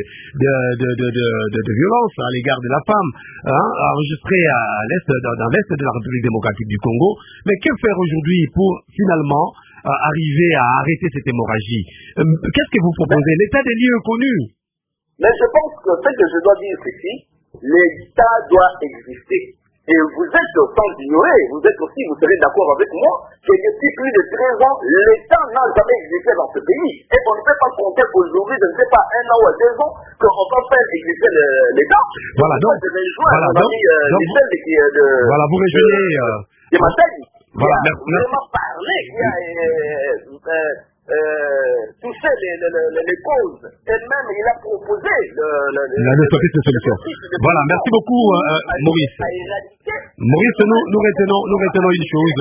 de violence à l'égard de la femme, enregistrés dans l'est de la République démocratique du Congo. Mais que faire aujourd'hui pour finalement arriver à arrêter cette hémorragie? Qu'est-ce que vous proposez? L'état des lieux est connu. Mais je pense que ce que je dois dire ici, l'État doit exister. Et vous êtes sans ignorer, vous serez d'accord avec moi, que depuis plus de 13 ans, l'État n'a jamais existé dans ce pays. Et on ne peut pas compter aujourd'hui, je ne sais pas, 1 an ou 2 ans, qu'on va faire exister l'État. Voilà, donc, vous rejoignez de Matadi, voilà, qui a vraiment parlé, qui a touché les causes, et même il a proposé la solution. Voilà, merci beaucoup Maurice. Maurice, nous retenons une chose.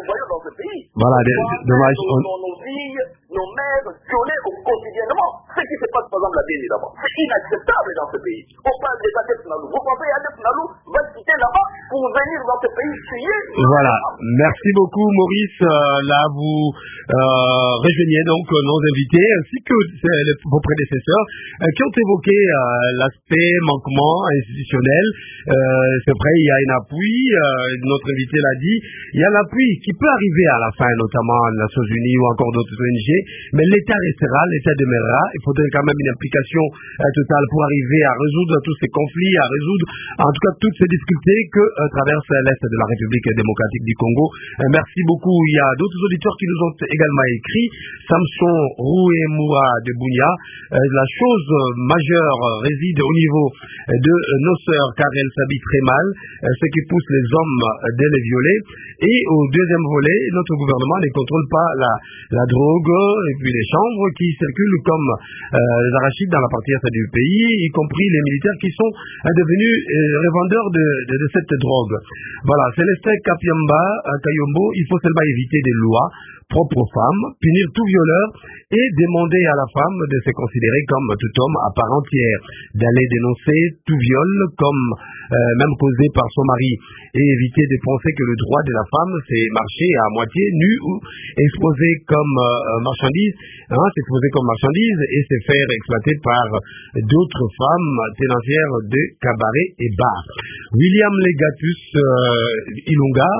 Voilà, dommage. Nos filles, nos mères, violées quotidiennement. Ce qui se passe par exemple la Béni là-bas, c'est inacceptable dans ce pays. On parle des Adep Nalou. Vous pensez Adep Nalou va quitter là-bas pour venir dans ce pays tuer? Voilà, merci beaucoup Maurice. Là, vous rejoignez donc nos invités ainsi que vos prédécesseurs qui ont évoqué l'aspect manquement institutionnel. C'est vrai, il y a un appui, notre invité l'a dit, il y a l'appui qui peut arriver à la fin, notamment les Nations Unies ou encore d'autres ONG, mais l'État restera, l'État demeurera. Il faudrait quand même une implication totale pour arriver à résoudre tous ces conflits, à résoudre en tout cas toutes ces difficultés que traverse l'Est de la République démocratique du Congo. Merci beaucoup. Il y a d'autres auditeurs qui nous ont également écrit. Samson Rouemoua de Bounia. La chose majeure réside au niveau de nos sœurs car elles s'habillent très mal, ce qui pousse les hommes de les violer. Et au deuxième volet, notre gouvernement ne contrôle pas la drogue et puis les chanvres qui circulent comme les arachides dans la partie est du pays, y compris les militaires qui sont devenus revendeurs de cette drogue. Voilà, Célestin Kayombo, il faut seulement éviter des lois propres aux femmes, punir tout violeur et demander à la femme de se considérer comme tout homme à part entière, d'aller dénoncer tout viol comme même causé par son mari et éviter de penser que le droit de la femme c'est marcher à moitié nu ou exposé comme marchandise, s'exposer comme marchandise et se faire exploiter par d'autres femmes tenancières de cabaret et bar. William Legatus Ilunga,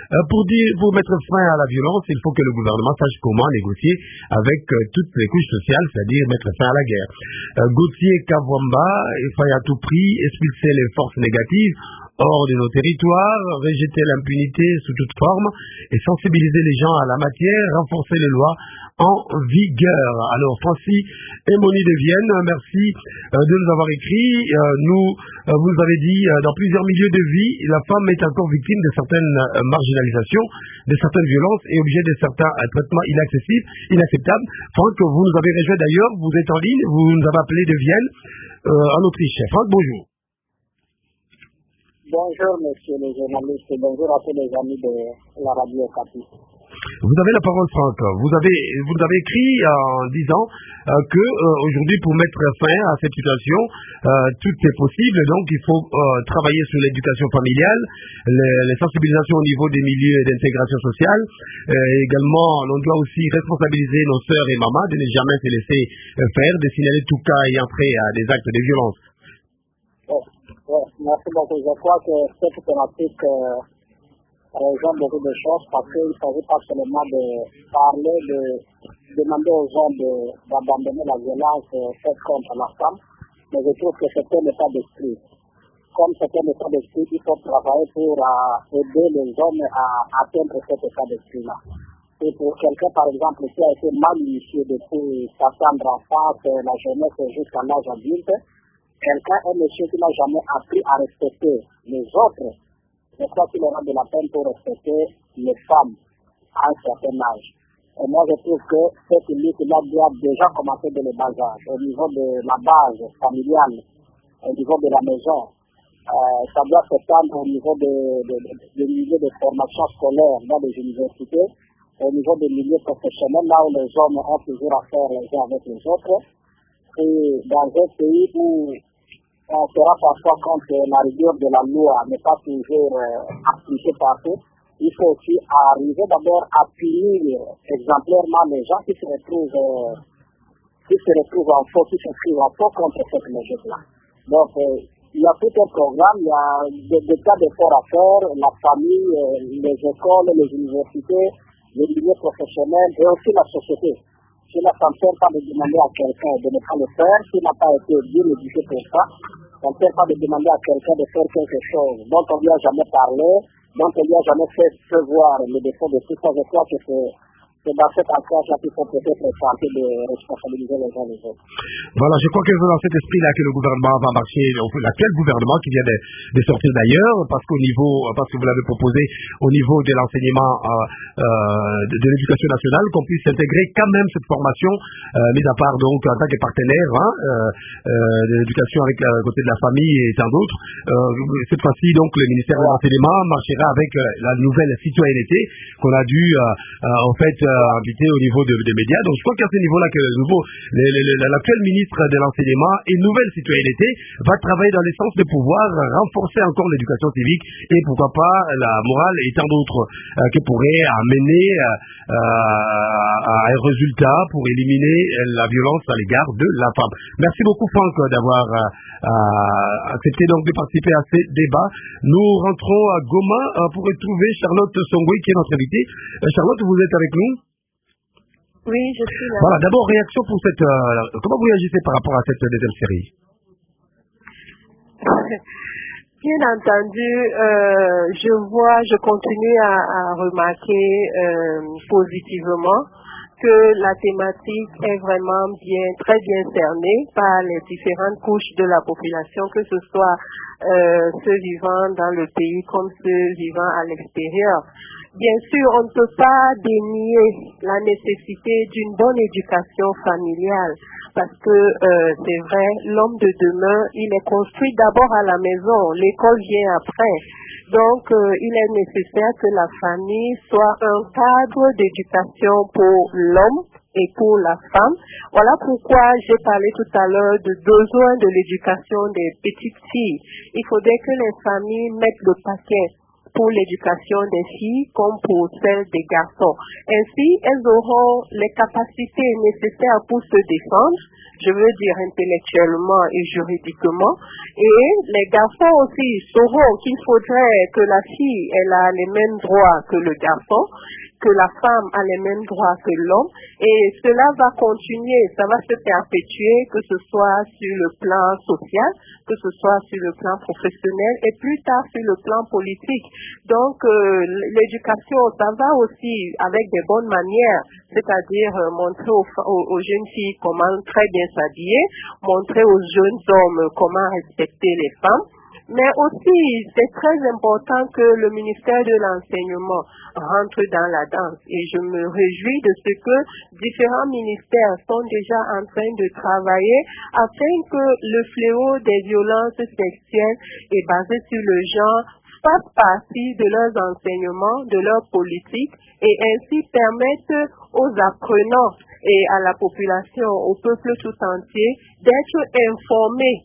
pour mettre fin à la violence, il faut que le gouvernement sache comment négocier avec toutes les couches sociales, c'est-à-dire mettre fin à la guerre. Gauthier Kavwamba, il faut à tout prix expulser les forces négatives hors de nos territoires, rejeter l'impunité sous toute forme et sensibiliser les gens à la matière, renforcer les lois en vigueur. Alors, Francis et Moni de Vienne, merci de nous avoir écrit. Vous nous avez dit, dans plusieurs milieux de vie, la femme est encore victime de certaines marginalisations, de certaines violences et objet de certains traitements inacceptables. Franck, vous nous avez rejoint d'ailleurs, vous êtes en ligne, vous nous avez appelé de Vienne, en Autriche. Franck, bonjour. Bonjour, monsieur le journaliste, bonjour à tous les amis de la radio Okapi. Vous avez la parole, Franck. Vous avez écrit en disant que aujourd'hui, pour mettre fin à cette situation, tout est possible. Donc, il faut travailler sur l'éducation familiale, les sensibilisations au niveau des milieux d'intégration sociale. Également, on doit aussi responsabiliser nos sœurs et mamans de ne jamais se laisser faire, de signaler tout cas ayant trait à des actes de violence. Merci beaucoup. Je crois que cette thématique rejoint beaucoup de choses parce qu'il ne s'agit pas seulement de parler, de demander aux hommes d'abandonner la violence faite contre la femme, mais je trouve que c'est un état d'esprit. Comme c'est un état d'esprit, il faut travailler pour aider les hommes à atteindre cet état d'esprit-là. Et pour quelqu'un, par exemple, qui a été mal initié depuis sa tendre enfance, la jeunesse jusqu'à l'âge adulte, quelqu'un, un monsieur qui n'a jamais appris à respecter les autres, je crois qu'il aura de la peine pour respecter les femmes à un certain âge. Et moi, je trouve que cette lutte-là doit déjà commencer dès le bas âge, au niveau de la base familiale, au niveau de la maison. Ça doit s'étendre au niveau des milieux de formation scolaire dans les universités, au niveau des milieux professionnels, là où les hommes ont toujours à faire les uns avec les autres. Et dans un pays où on sera parfois contre la rigueur de la loi n'est pas toujours appliquée partout, il faut aussi arriver d'abord à punir exemplairement les gens qui se retrouvent en faux, qui s'inscrivent en faux contre cette logique-là. Donc, il y a tout un programme, il y a des tas d'efforts à faire, la famille, les écoles, les universités, les milieux professionnels et aussi la société. Si la femme ne sert pas de demander à quelqu'un de ne pas le faire, s'il n'a pas été bien éduqué pour ça, on ne sert pas de demander à quelqu'un de faire quelque chose dont on ne lui a jamais parlé, dont on ne lui a jamais fait voir le défaut de tout ça. Je crois que c'est dans cette approche-là qu'il faut peut-être tenter de responsabiliser les uns les autres. Voilà, je crois que c'est dans cet esprit-là que le gouvernement va marcher, l'actuel gouvernement qui vient de sortir d'ailleurs, parce que vous l'avez proposé au niveau de l'enseignement de l'éducation nationale, qu'on puisse intégrer quand même cette formation, mis à part donc en tant que partenaire de l'éducation avec côté de la famille et tant d'autres. Cette fois-ci, donc, le ministère de l'enseignement marchera avec la nouvelle citoyenneté qu'on a dû, en fait, invité au niveau des médias. Donc je crois qu'à ce niveau-là que l'actuel ministre de l'enseignement et nouvelle citoyenneté va travailler dans le sens de pouvoir renforcer encore l'éducation civique et pourquoi pas la morale et tant d'autres qui pourraient amener à un résultat pour éliminer la violence à l'égard de la femme. Merci beaucoup Franck d'avoir accepté donc de participer à ces débats. Nous rentrons à Goma pour retrouver Charlotte Songwe qui est notre invitée. Charlotte, vous êtes avec nous? Oui, je suis là. Voilà, d'abord, réaction pour cette... comment vous réagissez par rapport à cette deuxième série? Bien entendu, je continue à remarquer positivement que la thématique est vraiment très bien cernée par les différentes couches de la population, que ce soit ceux vivant dans le pays comme ceux vivant à l'extérieur. Bien sûr, on ne peut pas dénier la nécessité d'une bonne éducation familiale parce que c'est vrai, l'homme de demain, il est construit d'abord à la maison, l'école vient après. Donc, il est nécessaire que la famille soit un cadre d'éducation pour l'homme et pour la femme. Voilà pourquoi j'ai parlé tout à l'heure de besoin de l'éducation des petites filles. Il faudrait que les familles mettent le paquet pour l'éducation des filles comme pour celle des garçons. Ainsi, elles auront les capacités nécessaires pour se défendre, je veux dire intellectuellement et juridiquement, et les garçons aussi sauront qu'il faudrait que la fille elle a les mêmes droits que le garçon, que la femme a les mêmes droits que l'homme, et cela va continuer, ça va se perpétuer, que ce soit sur le plan social, que ce soit sur le plan professionnel, et plus tard sur le plan politique. Donc, l'éducation, ça va aussi avec des bonnes manières, c'est-à-dire montrer aux jeunes filles comment très bien s'habiller, montrer aux jeunes hommes comment respecter les femmes. Mais aussi, c'est très important que le ministère de l'Enseignement rentre dans la danse. Et je me réjouis de ce que différents ministères sont déjà en train de travailler afin que le fléau des violences sexuelles et basé sur le genre fasse partie de leurs enseignements, de leur politique, et ainsi permettre aux apprenants et à la population, au peuple tout entier, d'être informés,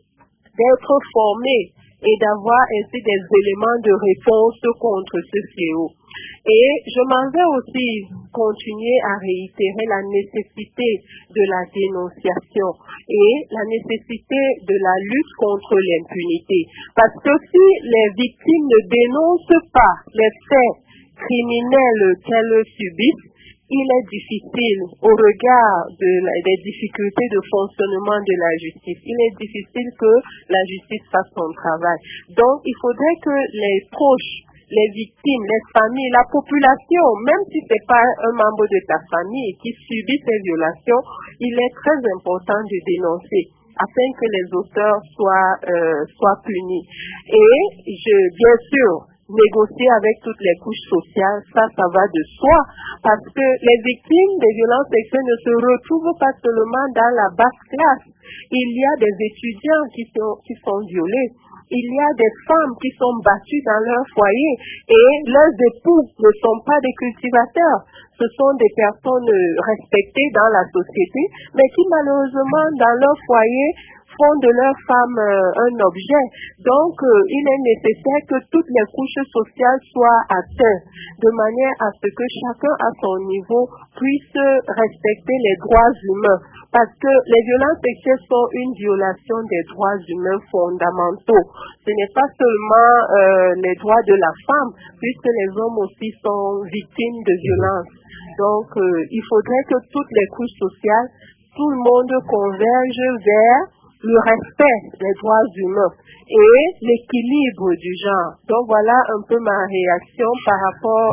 d'être formés et d'avoir ainsi des éléments de réponse contre ce fléau. Et je m'en vais aussi continuer à réitérer la nécessité de la dénonciation et la nécessité de la lutte contre l'impunité. Parce que si les victimes ne dénoncent pas les faits criminels qu'elles subissent, il est difficile, au regard des difficultés de fonctionnement de la justice, il est difficile que la justice fasse son travail. Donc, il faudrait que les proches, les victimes, les familles, la population, même si ce n'est pas un membre de ta famille qui subit ces violations, il est très important de dénoncer afin que les auteurs soient punis. Et bien sûr, négocier avec toutes les couches sociales, ça va de soi, parce que les victimes des violences sexuelles ne se retrouvent pas seulement dans la basse classe. Il y a des étudiants qui sont violés. Il y a des femmes qui sont battues dans leur foyer et leurs époux ne sont pas des cultivateurs. Ce sont des personnes respectées dans la société, mais qui malheureusement dans leur foyer font de leur femme un objet. Donc, il est nécessaire que toutes les couches sociales soient atteintes, de manière à ce que chacun à son niveau puisse respecter les droits humains. Parce que les violences sexuelles sont une violation des droits humains fondamentaux. Ce n'est pas seulement les droits de la femme, puisque les hommes aussi sont victimes de violences. Donc, il faudrait que toutes les couches sociales, tout le monde converge vers le respect des droits humains et l'équilibre du genre. Donc voilà un peu ma réaction par rapport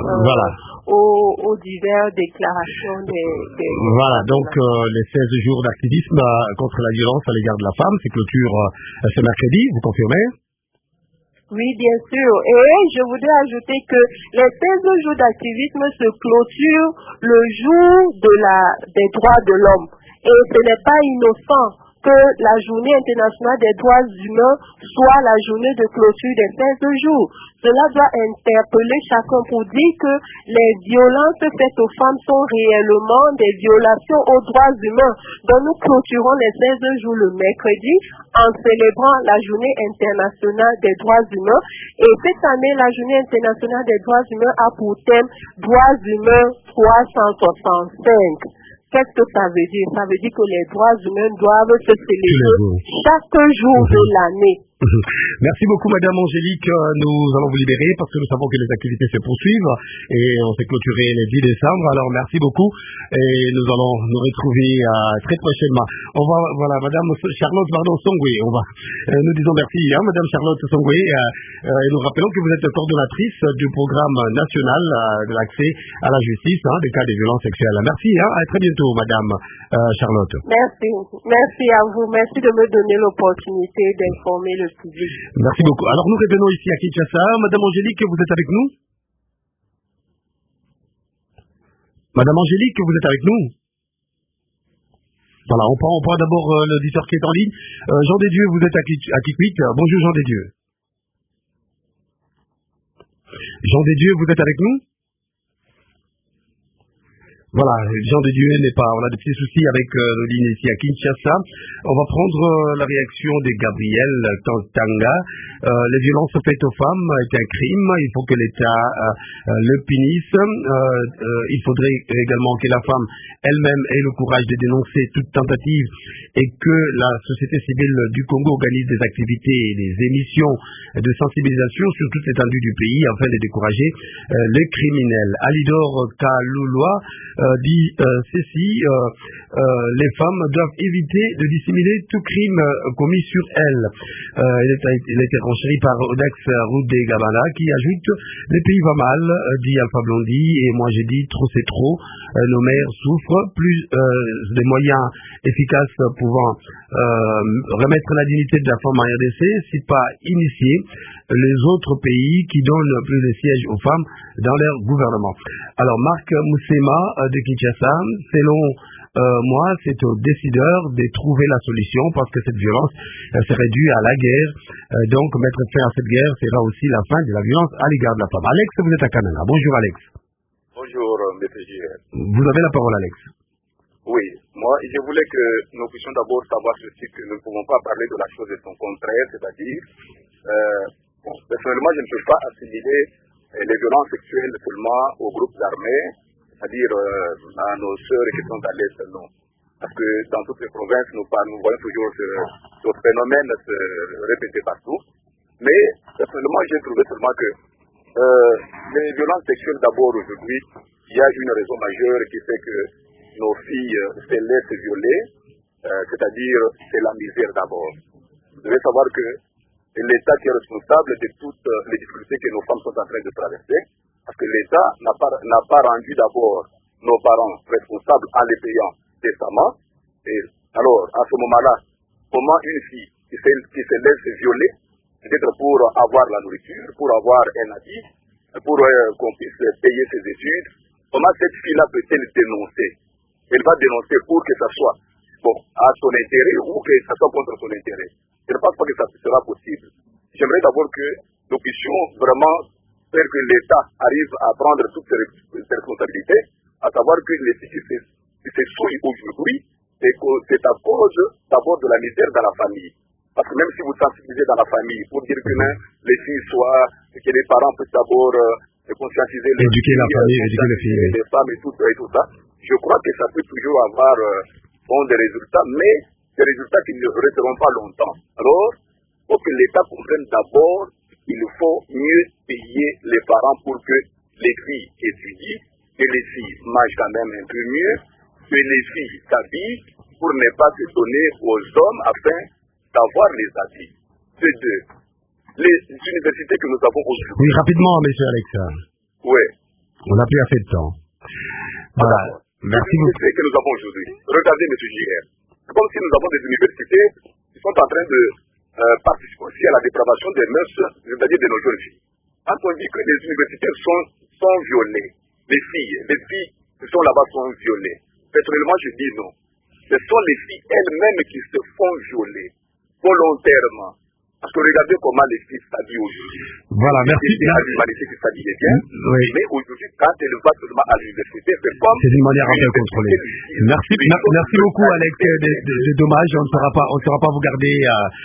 aux diverses déclarations des Voilà, donc les 16 jours d'activisme contre la violence à l'égard de la femme, c'est clôture ce mercredi, vous confirmez? Oui, bien sûr. Et je voudrais ajouter que les 16 jours d'activisme se clôturent le jour des droits de l'homme. Et ce n'est pas innocent que la journée internationale des droits humains soit la journée de clôture des 16 jours. Cela doit interpeller chacun pour dire que les violences faites aux femmes sont réellement des violations aux droits humains. Donc nous clôturons les 16 jours le mercredi en célébrant la journée internationale des droits humains. Et cette année, la journée internationale des droits humains a pour thème Droits humains 365. Qu'est-ce que ça veut dire? Ça veut dire que les droits humains doivent se célébrer chaque jour de l'année. Merci beaucoup Madame Angélique, nous allons vous libérer parce que nous savons que les activités se poursuivent et on s'est clôturé le 10 décembre, alors merci beaucoup et nous allons nous retrouver très prochainement. Voilà, Madame Charlotte Songwe, nous disons merci Madame Charlotte Songwe et nous rappelons que vous êtes coordonnatrice du programme national de l'accès à la justice des cas de violences sexuelles. Merci, à très bientôt Madame Charlotte. Merci à vous, merci de me donner l'opportunité d'informer le public. Merci beaucoup. Alors nous revenons ici à Kinshasa. Madame Angélique, vous êtes avec nous? Madame Angélique, vous êtes avec nous? Voilà, on prend d'abord l'auditeur qui est en ligne. Jean Desdieux, vous êtes à Kikwit. Bonjour Jean Desdieux. Jean Desdieux, vous êtes avec nous? Voilà, Jean Desdieux n'est pas, on a des petits soucis avec nos lignes ici à Kinshasa. On va prendre la réaction de Gabriel Tantanga. Les violences faites aux femmes est un crime, il faut que l'État le punisse. Il faudrait également que la femme elle-même ait le courage de dénoncer toute tentative et que la société civile du Congo organise des activités et des émissions de sensibilisation sur toute l'étendue du pays afin de décourager les criminels. Alidor Kalouloa dit ceci, les femmes doivent éviter de dissimuler tout crime commis sur elles. Il a été renchéri par Odax Roudé Gabala qui ajoute « Les pays va mal », dit Alpha Blondy, et moi j'ai dit « Trop c'est trop, nos mères souffrent, plus des moyens efficaces pouvant remettre la dignité de la femme en RDC, si pas initier les autres pays qui donnent plus de sièges aux femmes dans leur gouvernement. » Alors Marc Moussema de Kinshasa, selon moi, c'est aux décideurs de trouver la solution parce que cette violence serait due à la guerre. Donc mettre fin à cette guerre sera aussi la fin de la violence à l'égard de la femme. Alex, vous êtes à Kananga. Bonjour Alex. Bonjour M. JR. Vous avez la parole Alex. Oui, moi je voulais que nous puissions d'abord savoir ceci, que nous ne pouvons pas parler de la chose de son contraire, c'est-à-dire, personnellement je ne peux pas assimiler les violences sexuelles seulement aux groupes armés. c'est-à-dire à nos sœurs qui sont à l'Est, non. Parce que dans toutes les provinces, nous voyons toujours ce phénomène se répéter partout. Mais personnellement, j'ai trouvé seulement que les violences sexuelles d'abord aujourd'hui, il y a une raison majeure qui fait que nos filles se laissent violer, c'est-à-dire c'est la misère d'abord. Vous devez savoir que l'État qui est responsable de toutes les difficultés que nos femmes sont en train de traverser, parce que l'État n'a pas rendu d'abord nos parents responsables en les payant décemment. Et alors, à ce moment-là, comment une fille qui se laisse violer, peut-être pour avoir la nourriture, pour avoir un habit, pour qu'on puisse payer ses études, comment cette fille-là peut-elle dénoncer? Elle va dénoncer pour que ça soit à son intérêt ou que ça soit contre son intérêt. Je ne pense pas que ça sera possible. J'aimerais d'abord que nous puissions vraiment faire que l'État arrive à prendre toutes ses responsabilités, à savoir que les filles qui se souillent aujourd'hui, c'est à cause d'abord de la misère dans la famille. Parce que même si vous sensibilisez dans la famille pour dire que les filles que les parents puissent d'abord conscientiser éduquer la famille, éduquer les filles, les femmes et tout ça, je crois que ça peut toujours avoir des résultats, mais des résultats qui ne resteront pas longtemps. Alors, il faut que l'État comprenne d'abord qu'il faut mieux payer les parents pour que les filles étudient, que les filles mangent quand même un peu mieux, que les filles s'habillent pour ne pas se donner aux hommes afin d'avoir les habits. C'est deux. Les universités que nous avons aujourd'hui. Oui, rapidement, M. Alexa. Oui. On n'a plus assez de temps. Voilà. Merci beaucoup. Les universités que nous avons aujourd'hui. Regardez, M. JR. C'est comme si nous avons des universités qui sont en train de participer aussi à la dépravation des mœurs, c'est-à-dire de nos jeunes filles. Quand on dit que les universités sont violées, les filles qui sont là-bas sont violées. Personnellement, je dis non. Ce sont les filles elles-mêmes qui se font violer volontairement. Parce que regardez comment les filles s'habillent aujourd'hui. Voilà, merci. C'est l'humanité qui s'habille bien. Oui. Mais aujourd'hui, quand elle va seulement à l'université, c'est d'une manière un peu contrôlée. Merci beaucoup, Alex. C'est dommage, on ne saura pas vous garder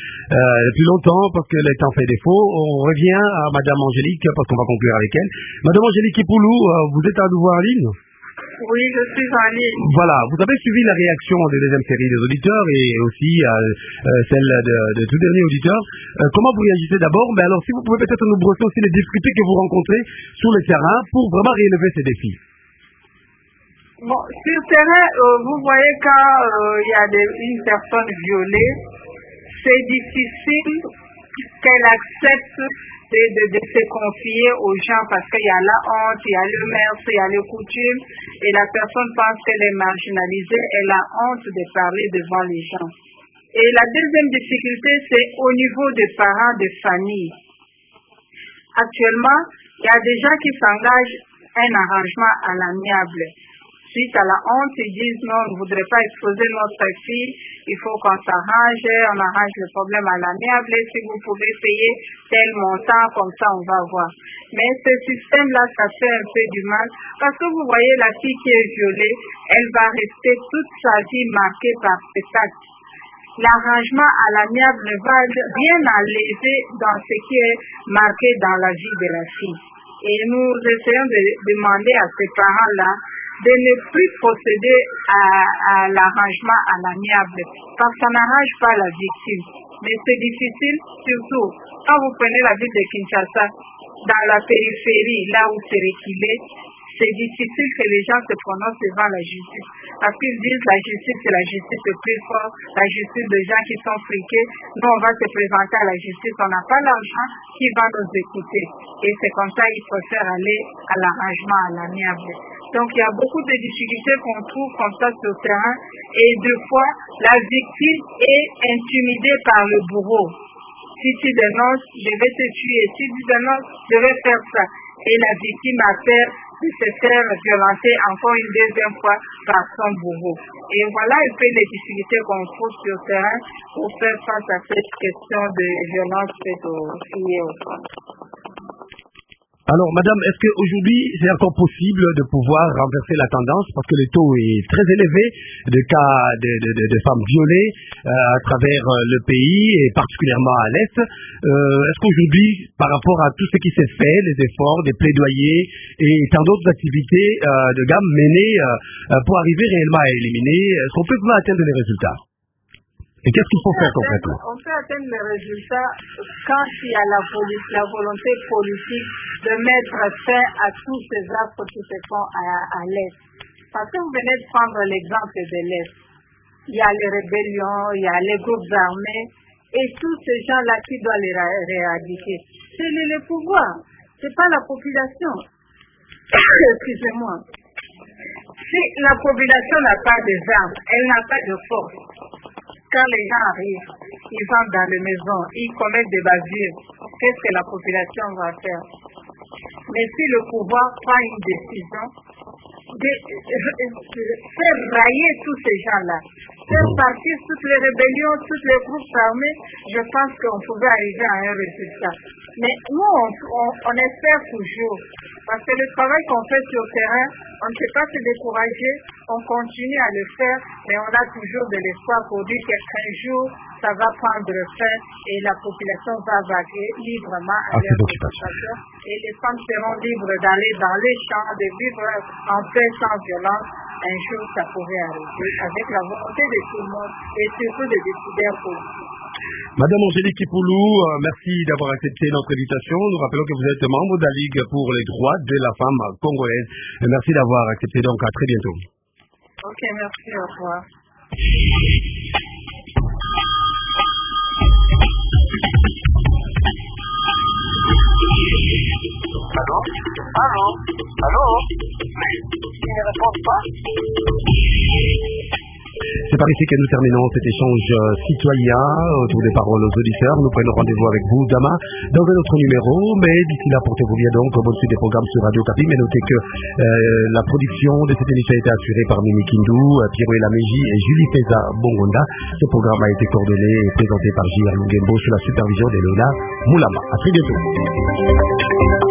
plus longtemps parce que le temps fait défaut. On revient à Madame Angélique parce qu'on va conclure avec elle. Madame Angélique Ipoulou, vous êtes à nouveau en ligne? Oui, je suis en ligne. Voilà, vous avez suivi la réaction de deuxième série des auditeurs et aussi celle de tout dernier auditeur. Comment vous réagissez d'abord? Mais alors, si vous pouvez peut-être nous brosser aussi les difficultés que vous rencontrez sur le terrain pour vraiment relever ces défis. Bon, sur le terrain, vous voyez quand il y a une personne violée, c'est difficile qu'elle accepte de se confier aux gens parce qu'il y a la honte, il y a le mœurs, il y a les coutumes et la personne pense qu'elle est marginalisée, elle a honte de parler devant les gens. Et la deuxième difficulté, c'est au niveau des parents de famille. Actuellement, il y a des gens qui s'engagent un arrangement à l'amiable. Suite à la honte, ils disent non, on ne voudrait pas exposer notre fille, il faut qu'on s'arrange, on arrange le problème à l'amiable, si vous pouvez payer tel montant, comme ça on va voir. Mais ce système-là, ça fait un peu du mal, parce que vous voyez la fille qui est violée, elle va rester toute sa vie marquée par cet acte. L'arrangement à l'amiable ne va rien enlever dans ce qui est marqué dans la vie de la fille. Et nous essayons de demander à ces parents-là de ne plus procéder à l'arrangement à l'amiable, parce que ça n'arrange pas la victime. Mais c'est difficile, surtout quand vous prenez la ville de Kinshasa, dans la périphérie, là où c'est reculé, c'est difficile que les gens se prononcent devant la justice. Parce qu'ils disent la justice, c'est la justice le plus fort, la justice des gens qui sont friqués. Nous, on va se présenter à la justice, on n'a pas l'argent qui va nous écouter. Et c'est comme ça qu'il faut faire aller à l'arrangement à l'amiable. Donc, il y a beaucoup de difficultés qu'on trouve comme ça sur le terrain. Et deux fois, la victime est intimidée par le bourreau. Si tu dénonces, je vais te tuer. Si tu dénonces, je vais faire ça. Et la victime a peur de se faire violenter encore une deuxième fois par son bourreau. Et voilà un peu les difficultés qu'on trouve sur le terrain pour faire face à cette question de violence faite aux filles et aux femmes. Alors, madame, est-ce qu'aujourd'hui, c'est encore possible de pouvoir renverser la tendance parce que le taux est très élevé de cas de femmes violées à travers le pays et particulièrement à l'Est. Est-ce qu'aujourd'hui, par rapport à tout ce qui s'est fait, les efforts, des plaidoyers et tant d'autres activités de gamme menées pour arriver réellement à éliminer, est-ce qu'on peut atteindre les résultats? Et qu'est-ce qu'il faut faire concrètement? On peut atteindre les résultats quand il y a la volonté politique de mettre fin à tous ces actes qui se font à l'Est. Parce que vous venez de prendre l'exemple de l'Est. Il y a les rébellions, il y a les groupes armés, et tous ces gens-là qui doivent les éradiquer. C'est le pouvoir, c'est pas la population. Excusez-moi. Si la population n'a pas des armes, elle n'a pas de force. Quand les gens arrivent, ils entrent dans les maisons, ils commettent des bavures, qu'est-ce que la population va faire? Mais si le pouvoir prend une décision de faire railler tous ces gens-là, faire partir toutes les rébellions, tous les groupes armés, je pense qu'on pouvait arriver à un résultat. Mais nous, on espère toujours, parce que le travail qu'on fait sur le terrain, on ne sait pas se décourager, on continue à le faire, mais on a toujours de l'espoir pour dire qu'un jour, ça va prendre fin et la population va vaquer librement à leur occupation et les femmes seront libres d'aller dans les champs, de vivre en paix sans violence. Un jour, ça pourrait arriver avec la volonté de tout le monde et surtout des décideurs politiques. Madame Angélique Kipoulou, merci d'avoir accepté notre invitation. Nous rappelons que vous êtes membre de la Ligue pour les droits de la femme congolaise. Merci d'avoir accepté, donc à très bientôt. Ok, merci, au revoir. Allô? Allô? Allô? Mais ils ne répondent pas? C'est par ici que nous terminons cet échange citoyen autour des paroles aux auditeurs. Nous prenons rendez-vous avec vous demain dans un autre numéro, mais d'ici là, portez-vous bien donc. Bonne suite des programmes sur Radio Okapi. Mais notez que la production de cette émission a été assurée par Mimi Kindu, Pierre Laméji et Julie Feza Bongonda. Ce programme a été coordonné et présenté par J.R. Lungembo sous la supervision de Léonard Moulama. À très bientôt.